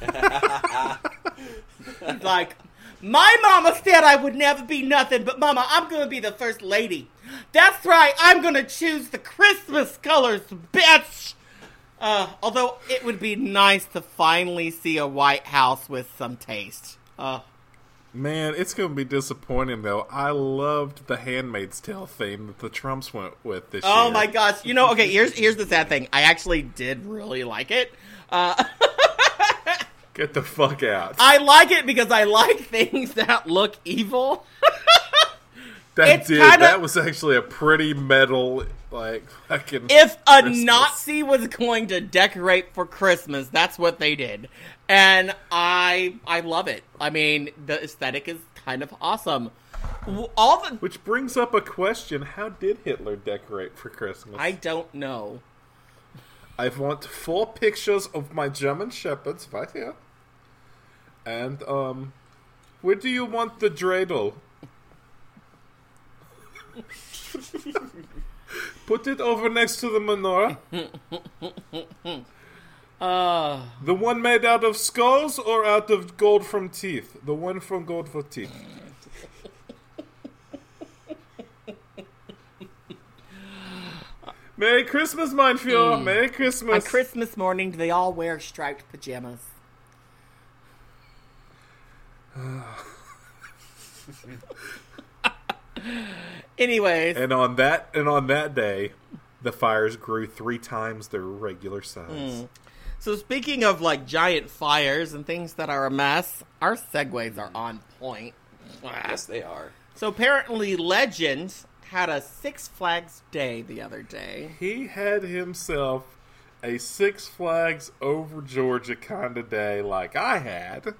he's like, my mama said I would never be nothing, but mama, I'm going to be the first lady. That's right, I'm going to choose the Christmas colors, bitch. Uh, although it would be nice to finally see a White House with some taste. Uh, Man, it's going to be disappointing, though. I loved the Handmaid's Tale theme that the Trumps went with this year. oh my gosh. You know, okay, here's here's the sad thing. I actually did really like it. Uh, Get the fuck out. I like it because I like things that look evil. That it's did. kinda- That was actually a pretty metal, like, fucking If a Christmas. Nazi was going to decorate for Christmas, that's what they did. And I I love it. I mean, the aesthetic is kind of awesome. W- All the Which brings up a question. How did Hitler decorate for Christmas? I don't know. I want four pictures of my German shepherds right here. And, um, where do you want the dreidel? Put it over next to the menorah. Uh, The one made out of skulls or out of gold from teeth? The one from gold for teeth. Merry Christmas, mein Führer. Merry Christmas. on Christmas morning, do they all wear striped pajamas? Anyways, And on that and on that day, the fires grew three times their regular size. so speaking of like giant fires and things that are a mess, our segues are on point. Yes, they are. So apparently, Legend had a Six Flags day the other day. He had himself a Six Flags over Georgia kind of day like I had.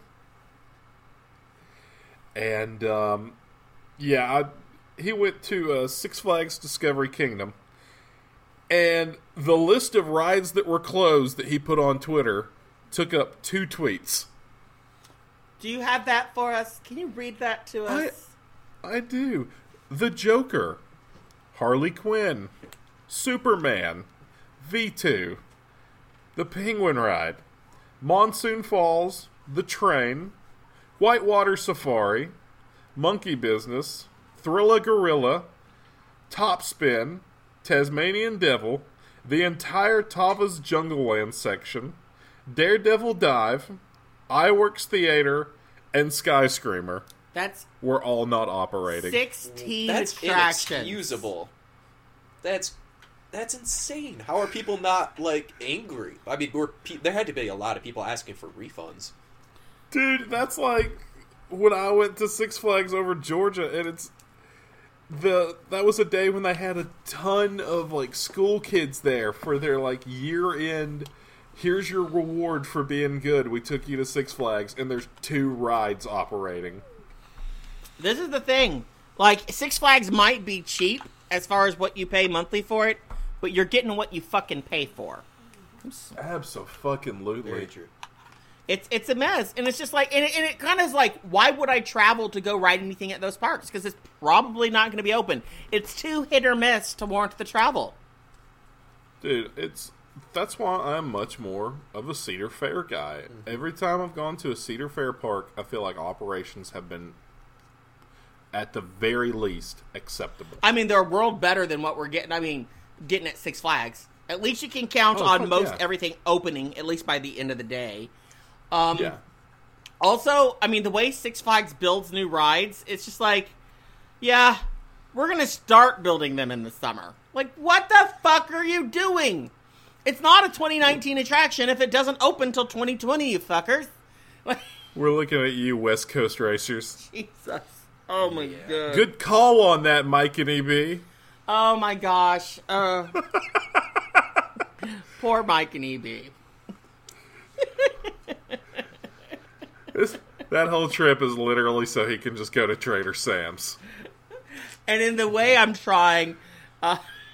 And, um, yeah, I, he went to uh, Six Flags Discovery Kingdom. And the list of rides that were closed that he put on Twitter took up two tweets. Do you have that for us? Can you read that to us? I do. The Joker, Harley Quinn, Superman, V two, the Penguin Ride, Monsoon Falls, the Train, Whitewater Safari, Monkey Business, Thrilla Gorilla, Top Spin, Tasmanian Devil, the entire Tava's Jungleland section, Daredevil Dive, Iwerks Theater, and Skyscreamer That's were all not operating. sixteen That's attractions. inexcusable. That's that's insane. How are people not like angry? I mean, we're, pe- there had to be a lot of people asking for refunds. Dude, that's like when I went to Six Flags over Georgia, and it's the that was a day when they had a ton of like school kids there for their like year end. Here's your reward for being good. We took you to Six Flags, and there's two rides operating. This is the thing. Like, Six Flags might be cheap as far as what you pay monthly for it, but you're getting what you fucking pay for. Abso-fucking-lutely. Very true. It's it's a mess, and it's just like, and it, and it kind of is like, why would I travel to go ride anything at those parks? Because it's probably not going to be open. It's too hit or miss to warrant the travel. Dude, it's that's why I'm much more of a Cedar Fair guy. Mm-hmm. Every time I've gone to a Cedar Fair park, I feel like operations have been, at the very least, acceptable. I mean, they're a world better than what we're getting. I mean, getting at Six Flags. At least you can count oh, on most yeah. everything opening, at least by the end of the day. Um, yeah. Also, I mean, the way Six Flags builds new rides, it's just like, yeah, we're going to start building them in the summer. Like, what the fuck are you doing? It's not a twenty nineteen attraction if it doesn't open till twenty twenty, you fuckers. We're looking at you, West Coast racers. Jesus. Oh, my yeah. God. Good call on that, Mike and E B. Oh, my gosh. Uh, poor Mike and E B. This, that whole trip is literally so he can just go to Trader Sam's. And in the way I'm trying... Uh,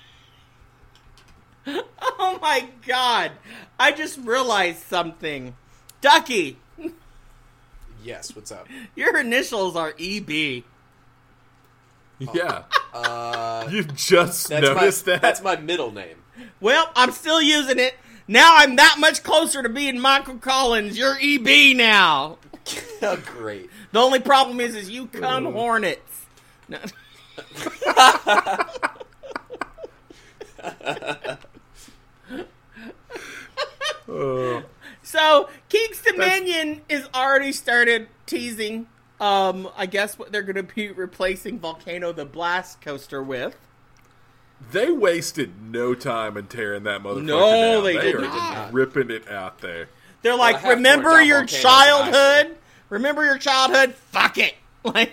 oh, my God. I just realized something. Ducky. Yes, what's up? Your initials are E B. Yeah. Uh, You've just that's noticed my, that? That's my middle name. Well, I'm still using it. Now I'm that much closer to being Michael Collins. You're E B now. Oh, great. The only problem is, is you come Hornets. No. uh, So, Keeks Dominion is already started teasing, um, I guess what they're going to be replacing Volcano the Blast Coaster with. They wasted no time in tearing that motherfucker No, down. they they did are not. ripping it out there. They're Well, like, I have torn remember down your volcanoes childhood? last Remember your childhood? Fuck it. Like,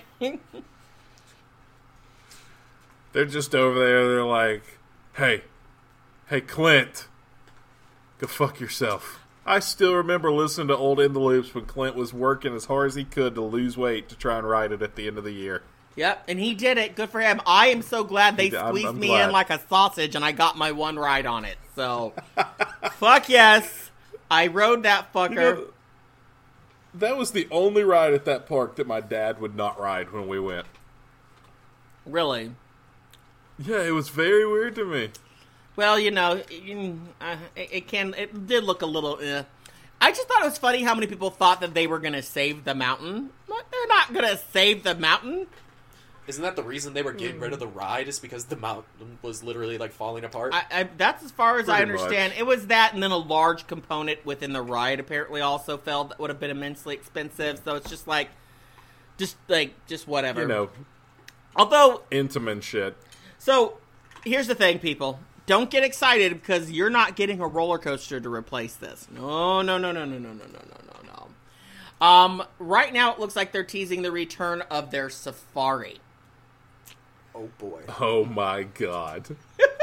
They're just over there. They're like, hey, hey, Clint, go fuck yourself. I still remember listening to old In the Loops when Clint was working as hard as he could to lose weight to try and ride it at the end of the year. Yep, and he did it. Good for him. I am so glad they I'm- squeezed I'm me glad. in like a sausage and I got my one ride on it. So, fuck yes. I rode that fucker. You know, that was the only ride at that park that my dad would not ride when we went. Really? Yeah, it was very weird to me. Well, you know, you, uh, it, it can. It did look a little. Eh. I just thought it was funny how many people thought that they were going to save the mountain. But they're not going to save the mountain. Isn't that the reason they were getting rid of the ride? Is because the mountain was literally like falling apart? I, I, that's as far as I Pretty understand. much. It was that, and then a large component within the ride apparently also fell that would have been immensely expensive. So it's just like, just like, just whatever. You know, Although, intimate shit. so here's the thing, people. Don't get excited because you're not getting a roller coaster to replace this. No, no, no, no, no, no, no, no, no, no, no. Um, right now it looks like they're teasing the return of their Safari. Oh boy. Oh my god.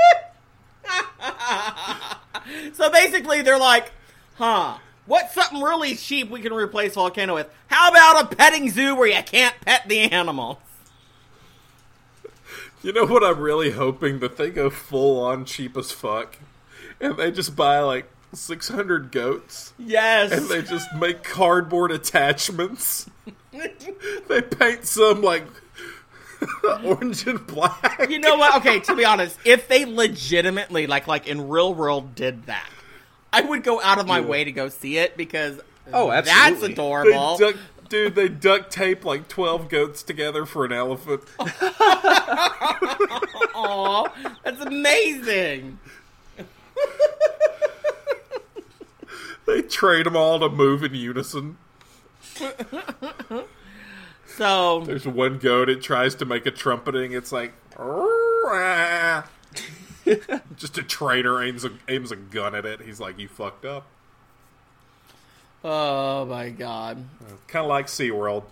So basically they're like, huh, what's something really cheap we can replace Volcano with? How about a petting zoo where you can't pet the animals? You know what I'm really hoping? That they go full on cheap as fuck. And they just buy like six hundred goats. Yes. And they just make cardboard attachments. They paint some like orange and black. You know what? Okay, to be honest, if they legitimately, like, like in real world did that, I would go out of my Yeah. way to go see it because Oh, that's absolutely. They adorable. duct, dude, they duct tape like twelve goats together for an elephant. Aw, that's amazing. They train them all to move in unison. So There's one goat, it tries to make a trumpeting. It's like... Just a trainer aims a, aims a gun at it. He's like, you fucked up. oh my god. Kind of like SeaWorld.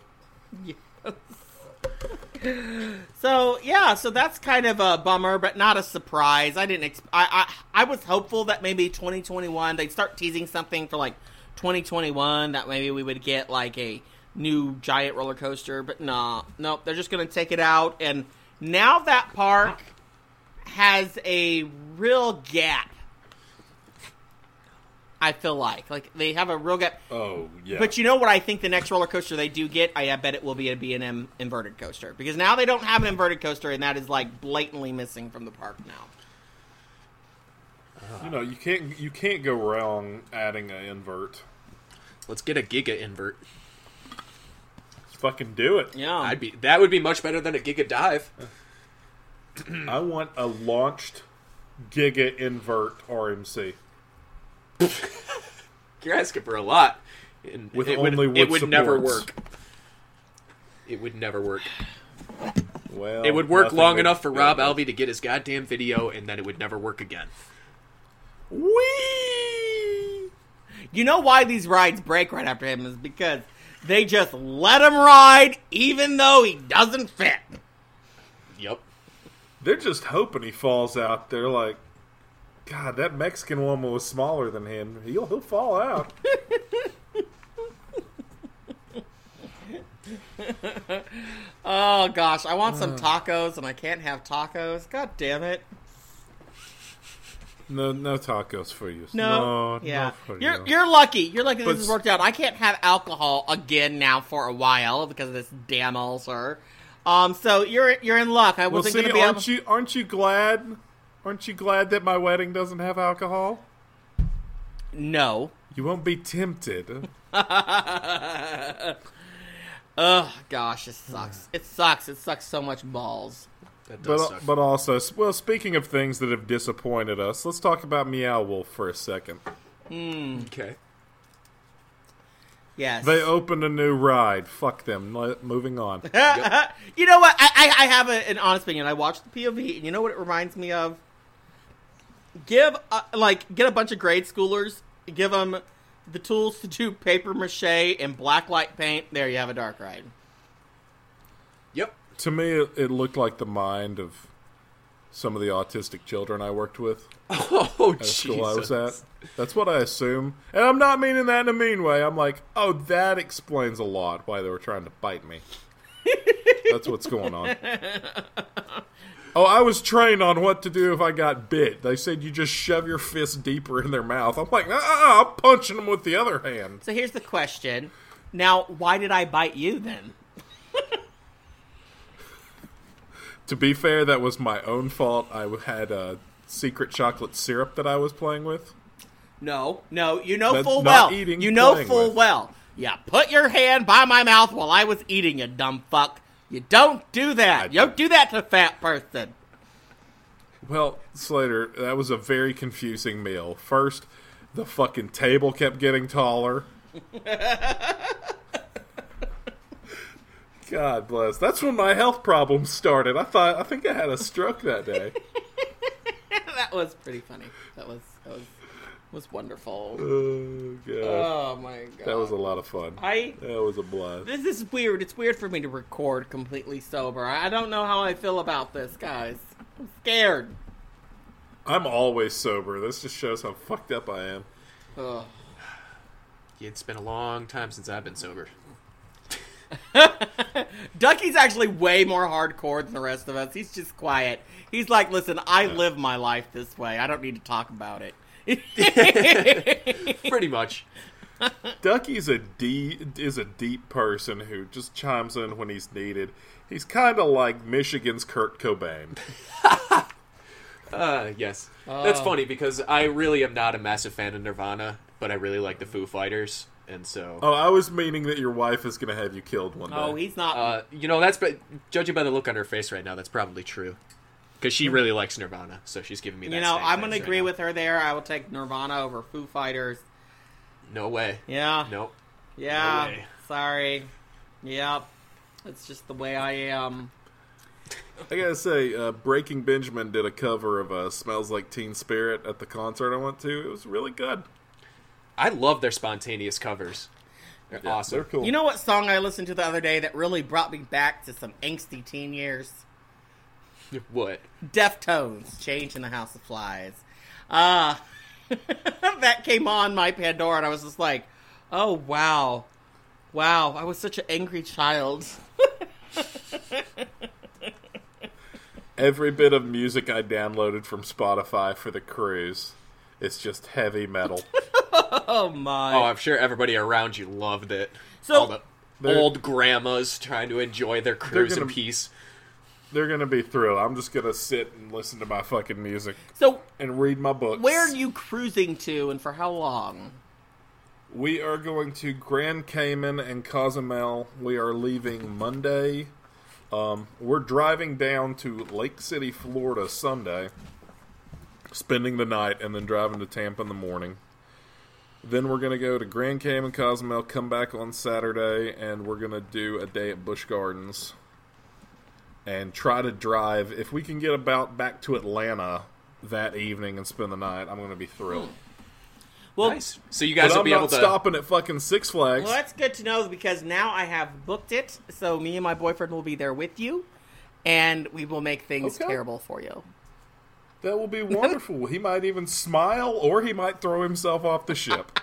So yeah, so that's kind of a bummer, but not a surprise. I didn't. Exp- I, I I was hopeful that maybe twenty twenty-one they'd start teasing something for like twenty twenty-one that maybe we would get like a new giant roller coaster, but no, no, they're just gonna take it out. And now that park has a real gap. I feel like like they have a real gap. Oh, yeah. But you know what I think the next roller coaster they do get? I, I bet it will be a B and M inverted coaster. Because now they don't have an inverted coaster, and that is, like, blatantly missing from the park now. You know, you can't you can't go wrong adding an invert. Let's get a Giga invert. Let's fucking do it. Yeah. I'd be that would be much better than a Giga dive. I want a launched Giga invert R M C. You're asking for a lot. And With it only would, wood it would never supports. work. It would never work. Well, It would work nothing long would enough for go Rob good. Albee to get his goddamn video, and then it would never work again. Whee! You know why these rides break right after him is because they just let him ride even though he doesn't fit. Yep. They're just hoping he falls out. They're like, God, that Mexican woman was smaller than him. He'll he'll fall out. Oh gosh, I want Uh. some tacos and I can't have tacos. God damn it. No, no tacos for you. No, no yeah, no for you're you. you're lucky. You're lucky But this has s- worked out. I can't have alcohol again now for a while because of this damn ulcer. Um, so you're you're in luck. I Well, wasn't see, gonna be aren't able. you aren't you glad? Aren't you glad that my wedding doesn't have alcohol? No. You won't be tempted. Ugh, gosh, it sucks. It sucks. It sucks so much balls. That does But suck. but also, well, speaking of things that have disappointed us, let's talk about Meow Wolf for a second. okay. Yes. They opened a new ride. Fuck them. Let- Moving on. You know what? I, I, I have a, an honest opinion. I watched the P O V, and you know what it reminds me of? Give, uh, like, get a bunch of grade schoolers, give them the tools to do paper mache and blacklight paint. There you have a dark ride. Yep. To me, it, it looked like the mind of some of the autistic children I worked with Oh, at the school I was Jesus. at. That's what I assume. And I'm not meaning that in a mean way. I'm like, oh, that explains a lot why they were trying to bite me. That's what's going on. Oh, I was trained on what to do if I got bit. They said you just shove your fist deeper in their mouth. I'm like, ah, I'm punching them with the other hand. So here's the question. Now, why did I bite you then? To be fair, that was my own fault. I had a secret chocolate syrup that I was playing with. No, no, you know That's full not well. eating, you know playing full with. well. Yeah, put your hand by my mouth while I was eating, you dumb fuck. You don't do that. I you don't do that to a fat person. Well, Slater, that was a very confusing meal. First, the fucking table kept getting taller. God bless. That's when my health problems started. I thought I think I had a stroke that day. That was pretty funny. That was that was was wonderful. Oh god. Oh my god. That was a lot of fun. I That was a blast. This is weird. It's weird for me to record completely sober. I don't know how I feel about this, guys. I'm scared. I'm always sober. This just shows how fucked up I am. Ugh. It's been a long time since I've been sober. Ducky's actually way more hardcore than the rest of us. He's just quiet. He's like, listen, I live my life this way. I don't need to talk about it. Pretty much. Ducky's a deep is a deep person who just chimes in when he's needed. He's kind of like Michigan's Kurt Cobain. Uh, yes. That's Oh. funny because I really am not a massive fan of Nirvana, but I really like the Foo Fighters, and so... Oh, I was meaning that your wife is going to have you killed one day. Oh, he's not. Uh, you know, that's... But judging by the look on her face right now, that's probably true. Because she really likes Nirvana, so she's giving me that you know, stank I'm going to face agree right with her there. I will take Nirvana over Foo Fighters. now. No way. Yeah. Nope. Yeah. No way. Sorry. Yep. It's just the way I am. I gotta say, uh, Breaking Benjamin did a cover of uh, Smells Like Teen Spirit at the concert I went to. It was really good. I love their spontaneous covers. They're Yeah, awesome. They're cool. You know what song I listened to the other day that really brought me back to some angsty teen years? What? Deftones, Change in the House of Flies. Uh, that came on my Pandora, and I was just like, oh, wow. Wow, I was such an angry child. Every bit of music I downloaded from Spotify for the cruise, it's just heavy metal. Oh, my. Oh, I'm sure everybody around you loved it. So- All the They're- old grandmas trying to enjoy their cruise in gonna- peace. They're gonna be thrilled. I'm just gonna sit and listen to my fucking music So, and read my books. where are you cruising to, and for how long? We are going to Grand Cayman and Cozumel. We are leaving Monday. Um, we're driving down to Lake City, Florida, Sunday, spending the night, and then driving to Tampa in the morning. Then we're going to go to Grand Cayman, Cozumel, come back on Saturday, and we're going to do a day at Busch Gardens and try to drive. If we can get about back to Atlanta that evening and spend the night, I'm going to be thrilled. Well, Nice. So you guys But will I'm be not able to... stopping at fucking Six Flags. well, that's good to know because now I have booked it. So me and my boyfriend will be there with you, and we will make things Okay. terrible for you. That will be wonderful. He might even smile, or he might throw himself off the ship.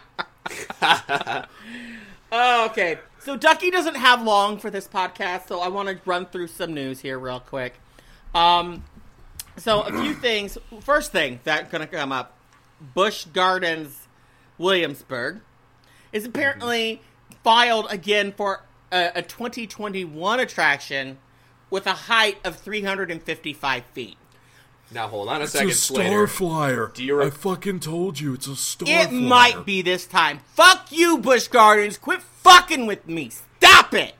Oh, okay. So Ducky doesn't have long for this podcast, so I want to run through some news here real quick. Um, so a few things. First thing that's going to come up, Busch Gardens, Williamsburg, is apparently filed again for a, a twenty twenty-one attraction with a height of three hundred fifty-five feet. Now, hold on a second, It's a Slater. flyer. Do you re- I fucking told you, it's a star It flyer. might be this time. Fuck you, Busch Gardens. Quit fucking with me. Stop it.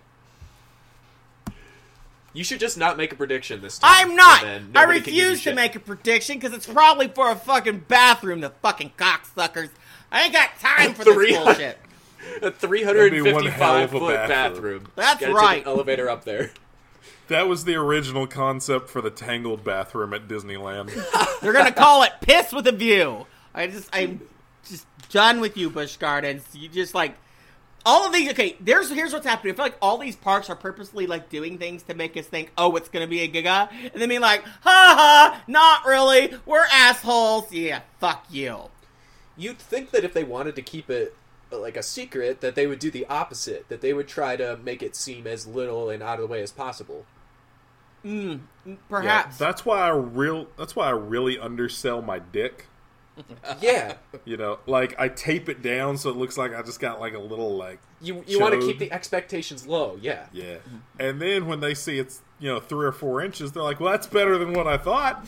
You should just not make a prediction this time. I'm not. and then I nobody can give you refuse to shit. make a prediction because it's probably for a fucking bathroom, the fucking cocksuckers. I ain't got time for this Three- bullshit. A three hundred That'd be one hell fifty-five of a foot bathroom. bathroom. That's Gotta right. Take an elevator up there. That was the original concept for the Tangled bathroom at Disneyland. They're gonna call it Piss with a View. I just, I'm just done with you, Busch Gardens. You just like all of these. Okay, there's here's what's happening. I feel like all these parks are purposely like doing things to make us think, oh, it's gonna be a giga, and then being like, ha ha, not really. We're assholes. Yeah, fuck you. You'd think that if they wanted to keep it uh, like a secret, that they would do the opposite. That they would try to make it seem as little and out of the way as possible. Perhaps. That's why I real. That's why I really undersell my dick. Yeah. You know, like I tape it down so it looks like I just got like a little like. You you want to Chode. keep the expectations low, yeah. Yeah, and then when they see it's you know three or four inches, they're like, "Well, that's better than what I thought."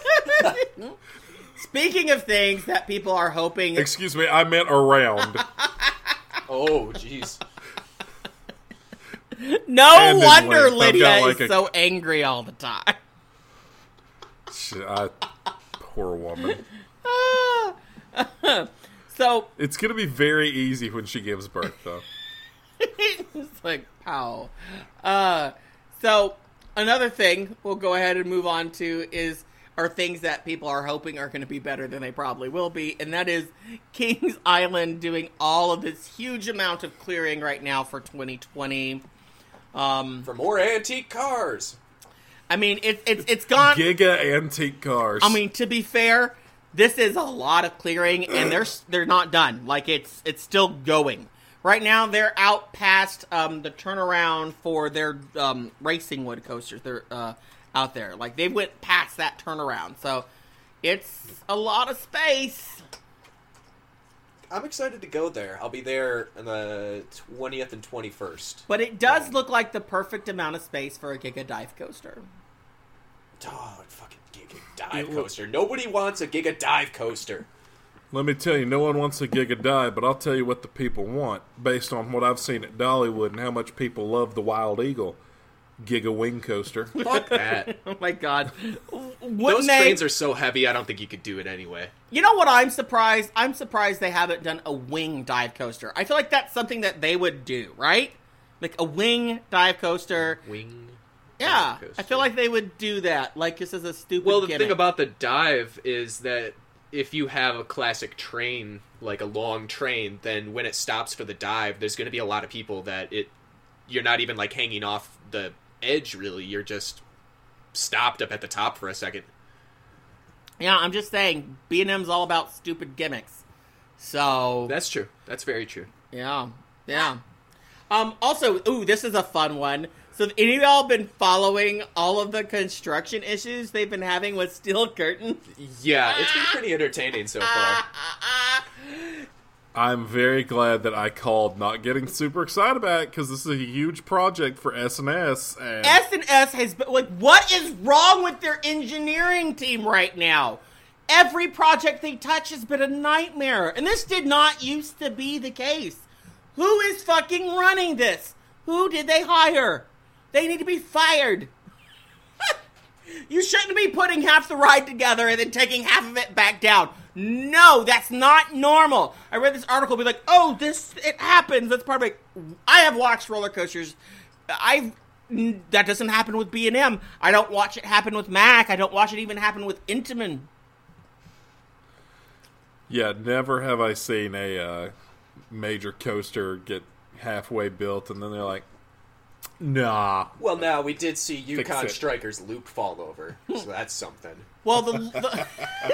Speaking of things that people are hoping. Excuse me, I meant around. Oh, jeez. No And in wonder length. I've Lydia got, like, is a- so angry all the time. Shit, I, poor woman. So It's gonna be very easy when she gives birth, though. it's like, pow. Uh, so another thing we'll go ahead and move on to is are things that people are hoping are going to be better than they probably will be, and that is Kings Island doing all of this huge amount of clearing right now for twenty twenty. Um, For more antique cars. I mean, it's it's it's gone. Giga antique cars. I mean, to be fair, this is a lot of clearing, and they're they're not done. Like it's it's still going. Right now, they're out past um, the turnaround for their um, Racing Wood coasters. They're uh, out there. Like they went past that turnaround, so it's a lot of space. I'm excited to go there. I'll be there on the twentieth and twenty-first. But it does look like the perfect amount of space for a Giga Dive coaster. Oh, fucking Giga dive It will- coaster. Nobody wants a Giga dive coaster. Let me tell you, no one wants a Giga Dive, but I'll tell you what the people want, based on what I've seen at Dollywood and how much people love the Wild Eagle Giga Wing Coaster. Fuck that. Oh my god. Wouldn't Those they- trains are so heavy, I don't think you could do it anyway. You know what I'm surprised? I'm surprised they haven't done a wing dive coaster. I feel like that's something that they would do, right? Like a wing dive coaster. Wing. Yeah, dive coaster. I feel like they would do that. Like this is a stupid Well, the gimmick. thing about the dive is that if you have a classic train, like a long train, then when it stops for the dive, there's going to be a lot of people that it you're not even like hanging off the edge really. You're just stopped up at the top for a second. Yeah, I'm just saying, B and M's all about stupid gimmicks. So That's true. That's very true. yeah, yeah. Um. Also, ooh, this is a fun one. So, have any of y'all been following all of the construction issues they've been having with steel curtains? Yeah, it's been pretty entertaining so far. I'm very glad that I called, not getting super excited about it, because this is a huge project for S and S. And S and S has been, like, what is wrong with their engineering team right now? Every project they touch has been a nightmare. And this did not used to be the case. Who is fucking running this? Who did they hire? They need to be fired. You shouldn't be putting half the ride together and then taking half of it back down. No, that's not normal. I read this article be like, oh, this, it happens. That's part of it. I have watched roller coasters. I've, that doesn't happen with B and M. I don't watch it happen with Mack. I don't watch it even happen with Intamin. yeah, never have I seen a uh, major coaster get halfway built, and then they're like, nah. Well, now we did see Fix Yukon it. Strikers loop fall over, so that's something. Well, the, the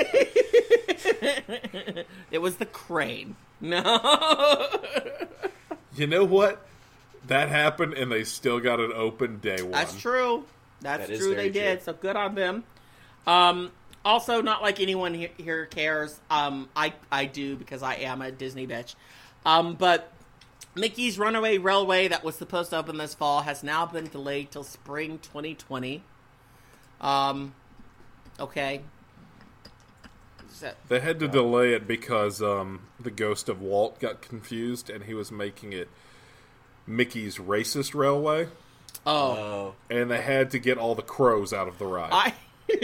it was the crane. No. You know what? That happened, and they still got it open day one. That's true. That's That is true. very They did. true. So good on them. Um, also, not like anyone he- here cares. Um, I I do because I am a Disney bitch. Um, but Mickey's Runaway Railway that was supposed to open this fall has now been delayed till spring twenty twenty. Um, okay. Is that- They had to delay it because um, the Ghost of Walt got confused, and he was making it Mickey's Racist Railway, Oh, Oh, and they had to get all the crows out of the ride. I.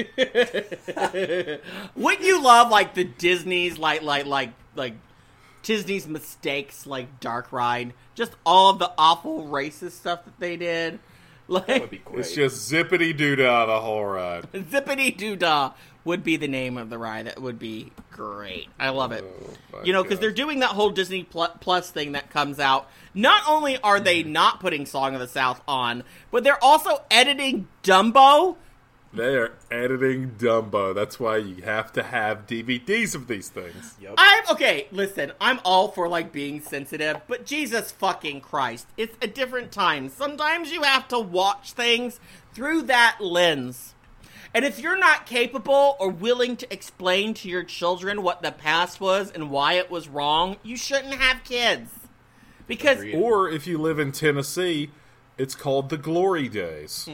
Wouldn't you love like the Disney's like like like like Disney's mistakes like Dark Ride, just all of the awful racist stuff that they did, that would like be great. It's just zippity doo dah the whole ride. Zippity Doo Dah would be the name of the ride. That would be great. I love it. Oh, my You know, because God. they're doing that whole Disney Pl- Plus thing that comes out. Not only are they not putting Song of the South on, but they're also editing Dumbo. They are editing Dumbo. That's why you have to have D V Ds of these things. Yep. I'm okay. Listen, I'm all for like being sensitive, but Jesus fucking Christ, it's a different time. Sometimes you have to watch things through that lens. And if you're not capable or willing to explain to your children what the past was and why it was wrong, you shouldn't have kids. Because Agreed. Or if you live in Tennessee, it's called the Glory Days.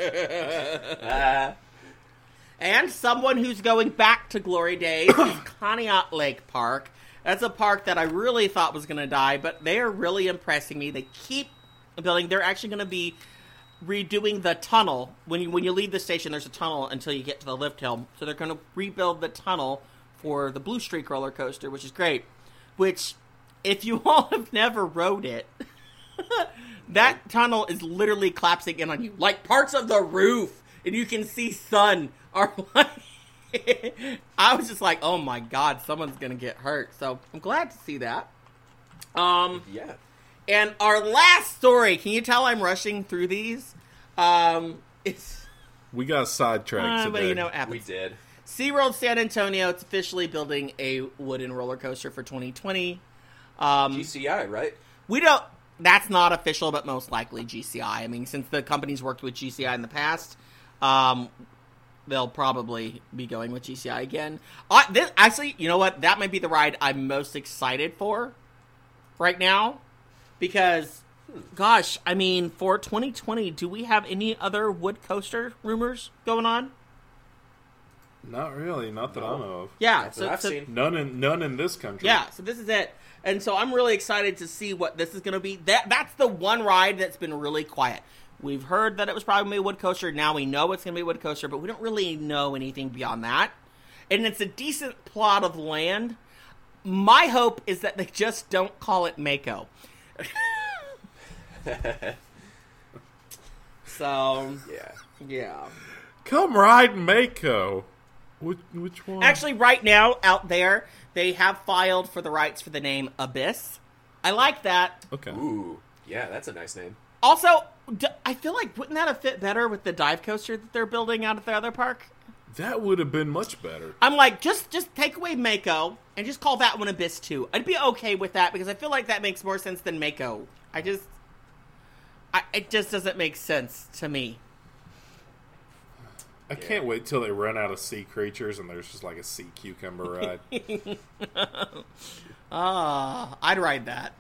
And someone who's going back to glory days is Conneaut Lake Park. That's a park that I really thought was going to die, but they are really impressing me. They keep building. They're actually going to be redoing the tunnel. When you when you leave the station, there's a tunnel until you get to the lift hill. So they're going to rebuild the tunnel for the Blue Streak roller coaster, which is great. Which, if you all have never rode it, that tunnel is literally collapsing in on you. Like parts of the roof, and you can see sun are like... I was just like, oh my god, someone's gonna get hurt. So I'm glad to see that. Um, Yeah. and our last story, can you tell I'm rushing through these? Um, it's... We got sidetracked Uh, today. but you know what We happens. did. SeaWorld San Antonio, it's officially building a wooden roller coaster for twenty twenty. Um, G C I, right? we don't... That's not official, but most likely G C I. I mean, since the company's worked with G C I in the past, um, they'll probably be going with G C I again. Uh, this, actually, you know what? That might be the ride I'm most excited for right now. Because, gosh, I mean, for twenty twenty, do we have any other wood coaster rumors going on? Not really. Not that No. I know of. Yeah, That's so, what I've so seen. None in none in this country. yeah, so this is it. And so I'm really excited to see what this is going to be. That That's the one ride that's been really quiet. We've heard that it was probably going to be a wood coaster. Now we know it's going to be a wood coaster, but we don't really know anything beyond that. And it's a decent plot of land. My hope is that they just don't call it Mako. So, Yeah. yeah. Come ride Mako. Which, which one? Actually, right now, out there, they have filed for the rights for the name Abyss. I like that. Okay. Ooh. Yeah, that's a nice name. Also, d- I feel like wouldn't that have fit better with the dive coaster that they're building out at the other park? That would have been much better. I'm like, just just take away Mako and just call that one Abyss too. I'd be okay with that because I feel like that makes more sense than Mako. I just, I, it just doesn't make sense to me. I can't wait till they run out of sea creatures and there's just like a sea cucumber ride. Ah, I'd ride that.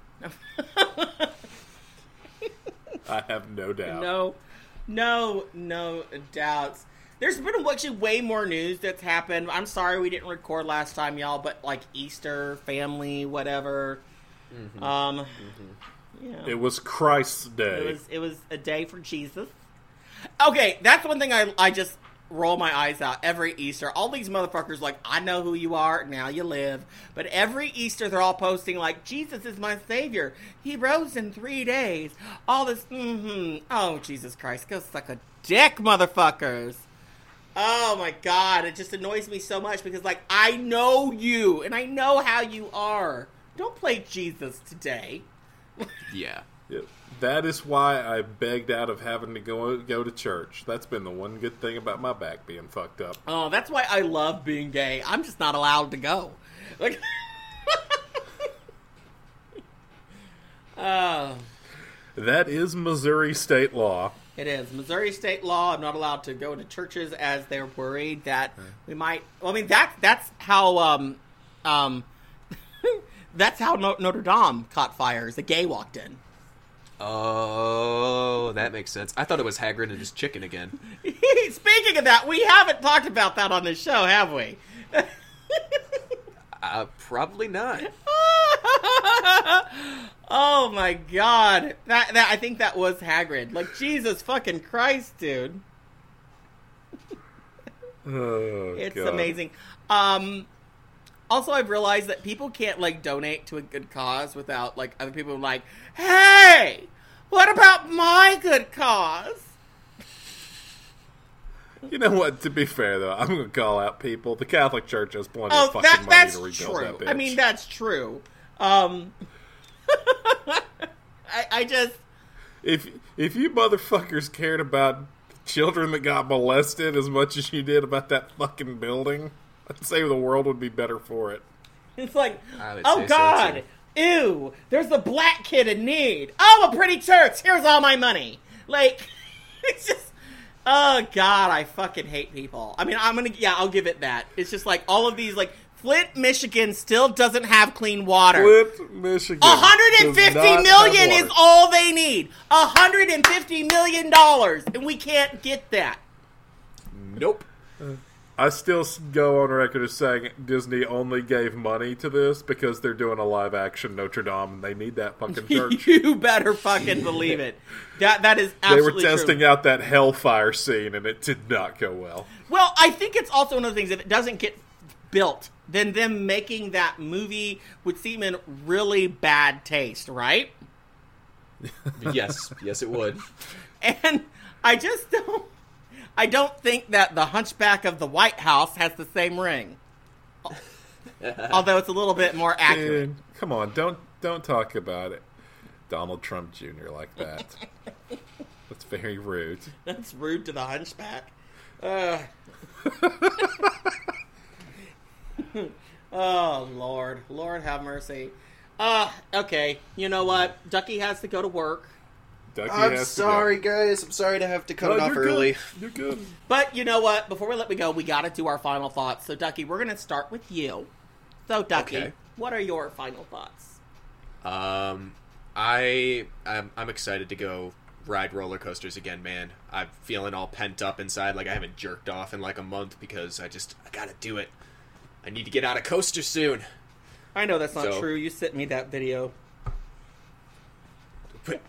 I have no doubt. No, no, no doubts. There's been actually way more news that's happened. I'm sorry we didn't record last time, y'all, but like Easter, family, whatever. Mm-hmm. Um, mm-hmm. yeah. It was Christ's day. It was it was a day for Jesus. Okay, that's one thing I I just roll my eyes out every Easter. All these motherfuckers like, I know who you are, now you live. But every Easter they're all posting like, Jesus is my savior. He rose in three days. All this, mm-hmm. Oh, Jesus Christ, go suck a dick, motherfuckers. Oh my God, it just annoys me so much because like, I know you and I know how you are. Don't play Jesus today. Yeah. Yep. That is why I begged out of having to go go to church. That's been the one good thing about my back being fucked up. Oh, that's why I love being gay. I'm just not allowed to go. Like, oh, That is Missouri state law. it is Missouri state law. I'm not allowed to go to churches as they're worried that we might. Well, I mean, that's that's how um um that's how No- Notre Dame caught fire. As a gay walked in. Oh, that makes sense. I thought it was Hagrid and his chicken again. Speaking of that, we haven't talked about that on this show, have we? Uh, probably not. Oh my God, that that I think that was Hagrid. Like, Jesus fucking Christ, dude, Oh, it's God. amazing. Um, also, I've realized that people can't like donate to a good cause without like other people like, hey, what about my good cause? You know what? To be fair, though, I'm going to call out people. The Catholic Church has plenty Oh, of fucking that money that's to rebuild true. that bitch. I mean, that's true. Um, I I just. if if you motherfuckers cared about children that got molested as much as you did about that fucking building, I'd say the world would be better for it. It's like, I would oh say so, God, ew, there's a black kid in need. Oh, a pretty church. Here's all my money. Like, it's just, oh God, I fucking hate people. I mean, I'm gonna, yeah, I'll give it that. It's just like all of these, like, Flint, Michigan still doesn't have clean water. Flint, Michigan. one hundred fifty does not million have is water. all they need. one hundred fifty million dollars, and we can't get that. Nope. I still s- go on record as saying Disney only gave money to this because they're doing a live action Notre Dame and they need that fucking church. You better fucking believe it. That that is They were absolutely true. testing out that Hellfire scene and it did not go well. Well, I think it's also one of the things, if it doesn't get built, then them making that movie would seem in really bad taste, right? Yes. Yes, it would. And I just don't, I don't think that the Hunchback of the White House has the same ring. Although it's a little bit more accurate. Dude, come on, don't don't talk about it, Donald Trump Junior like that. That's very rude. That's rude to the Hunchback. Uh. Oh, Lord. Lord have mercy. Uh, okay. You know what? Ducky has to go to work. Ducky I'm has sorry, to go. guys. I'm sorry to have to cut No, it off you're early. Good. You're good. But you know what? Before we let me go, we got to do our final thoughts. So, Ducky, we're going to start with you. So, Ducky, Okay. what are your final thoughts? Um, I I'm, I'm excited to go ride roller coasters again, man. I'm feeling all pent up inside, like I haven't jerked off in like a month because I just I gotta do it. I need to get on a coaster soon. I know that's not So- true. You sent me that video. But-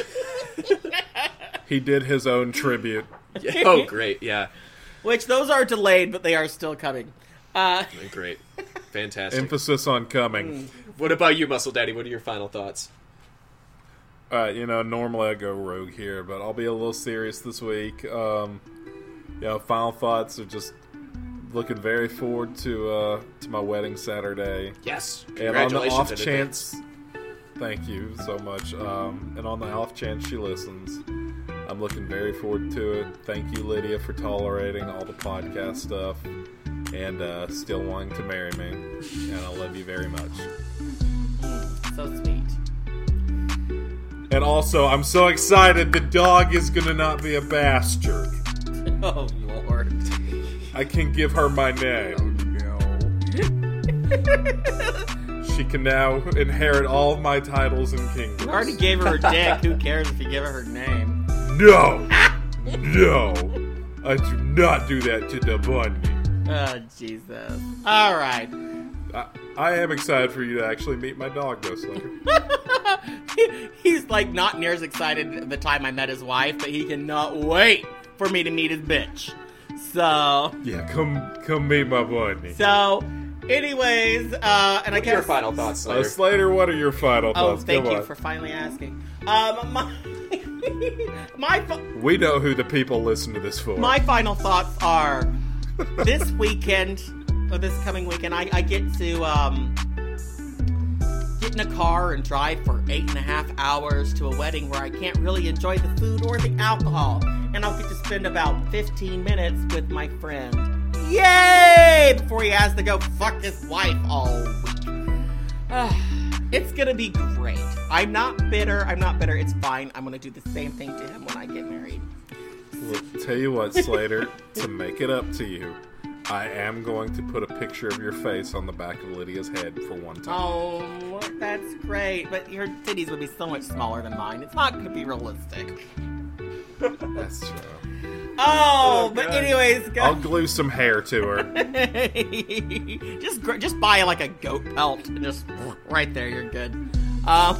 He did his own tribute. yeah, oh, great, yeah, Which, those are delayed, but they are still coming. Uh, great, fantastic. Emphasis on coming. What about you, Muscle Daddy? What are your final thoughts? Uh, you know, normally I go rogue here, but I'll be a little serious this week. Um, you know, final thoughts are just looking very forward to uh, to my wedding Saturday. Yes, And on the congratulations off in chance, thank you so much. Um, and on the off chance she listens, I'm looking very forward to it. Thank you, Lydia, for tolerating all the podcast stuff and uh, still wanting to marry me. And I love you very much. so sweet. And also, I'm so excited the dog is gonna not be a bastard. Oh, Lord. I can give her my name. She can now inherit all of my titles and kingdoms. You already gave her her dick. Who cares if you give her her name? No! No! I do not do that to the bunny. Oh, Jesus. All right. I, I am excited for you to actually meet my dog, though, Slater. He's like not near as excited at the time I met his wife, but he cannot wait for me to meet his bitch. So, Yeah, come come meet my bunny. so, anyways, uh, and I What are your guess final thoughts, Uh, Slater? Slater, what are your final Oh, thoughts? thank Come you on. for finally asking. Um, my my fi- We know who the people listen to this for. my final thoughts are this weekend, or this coming weekend, I, I get to um get in a car and drive for eight and a half hours to a wedding where I can't really enjoy the food or the alcohol, and I'll get to spend about fifteen minutes with my friend. Yay! Before he has to go fuck his wife all week. Ah, it's gonna be great. I'm not bitter. I'm not bitter. It's fine. I'm gonna do the same thing to him when I get married. Well, tell you what, Slater, to make it up to you, I am going to put a picture of your face on the back of Lydia's head for one time. Oh, that's great. But your titties would be so much smaller than mine. It's not gonna be realistic. That's true. Oh, Oh, but God. anyways, I'll guys. glue some hair to her. just gr- just buy like a goat pelt and just right there, you're good. Um,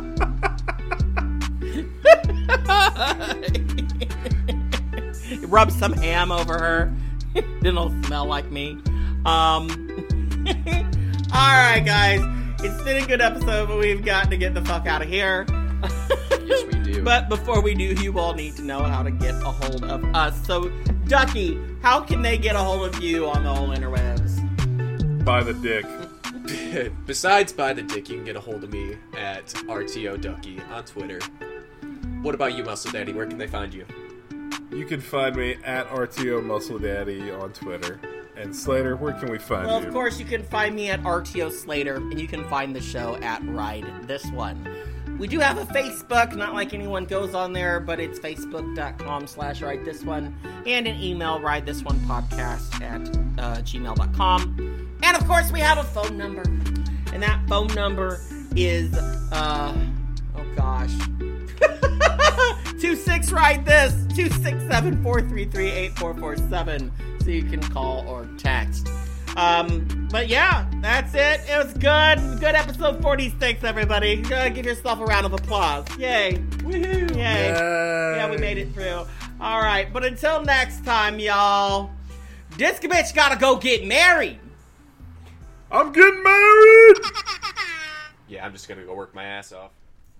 rub some ham over her, then it'll smell like me. Um, all right, guys, it's been a good episode, but we've got to get the fuck out of here. Yes, we do. But before we do, you all need to know how to get a hold of us. So, Ducky, how can they get a hold of you on the whole interwebs? By the dick. Besides by the dick, you can get a hold of me at R T O Ducky on Twitter. What about you, Muscle Daddy? Where can they find you? You can find me at R T O Muscle Daddy on Twitter. And Slater, where can we find Well, you? of course, you can find me at R T O Slater, and you can find the show at Ride This One. We do have a Facebook, not like anyone goes on there, but it's facebook.com slash Ride This One, and an email, ride this one podcast at uh, gmail dot com. And of course, we have a phone number, and that phone number is, uh, oh gosh, two six Ride This, two six seven, four three three, eight four four seven, so you can call or text. Um, but yeah, that's it. It was good. Good episode forty-six, everybody. Uh, give yourself a round of applause. Yay. Woohoo. Yay. Yay. Yeah, we made it through. All right, but until next time, y'all, Disco Bitch gotta go get married. I'm getting married! Yeah, I'm just gonna go work my ass off.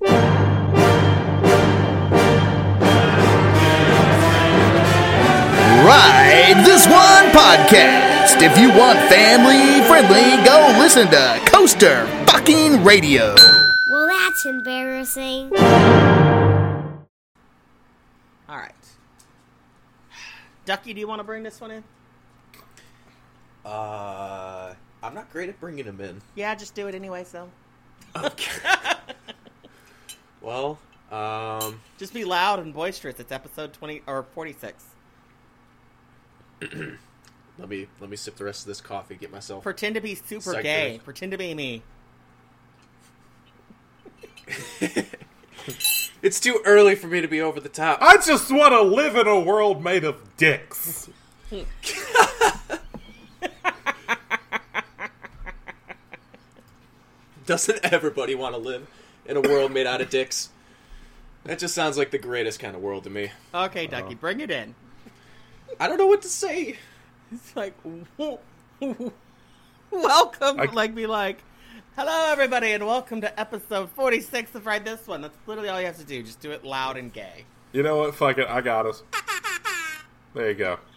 Ride This One Podcast. If you want family friendly, go listen to Coaster Fucking Radio. Well, that's embarrassing. All right. Ducky, do you want to bring this one in? Uh, I'm not great at bringing them in. Yeah, just do it anyway, so. Well, um, Just be loud and boisterous. It's episode twenty or forty-six. let me let me sip the rest of this coffee. Get myself. Pretend to be super Psych gay. finish. Pretend to be me. It's too early for me to be over the top. I just want to live in a world made of dicks. Doesn't everybody want to live in a world made out of dicks? That just sounds like the greatest kind of world to me. Okay, Ducky, bring it in. I don't know what to say. It's like, welcome, I... like, be like, hello, everybody, and welcome to episode forty-six of Ride This One. That's literally all you have to do. Just do it loud and gay. You know what? Fuck it. I got us. There you go.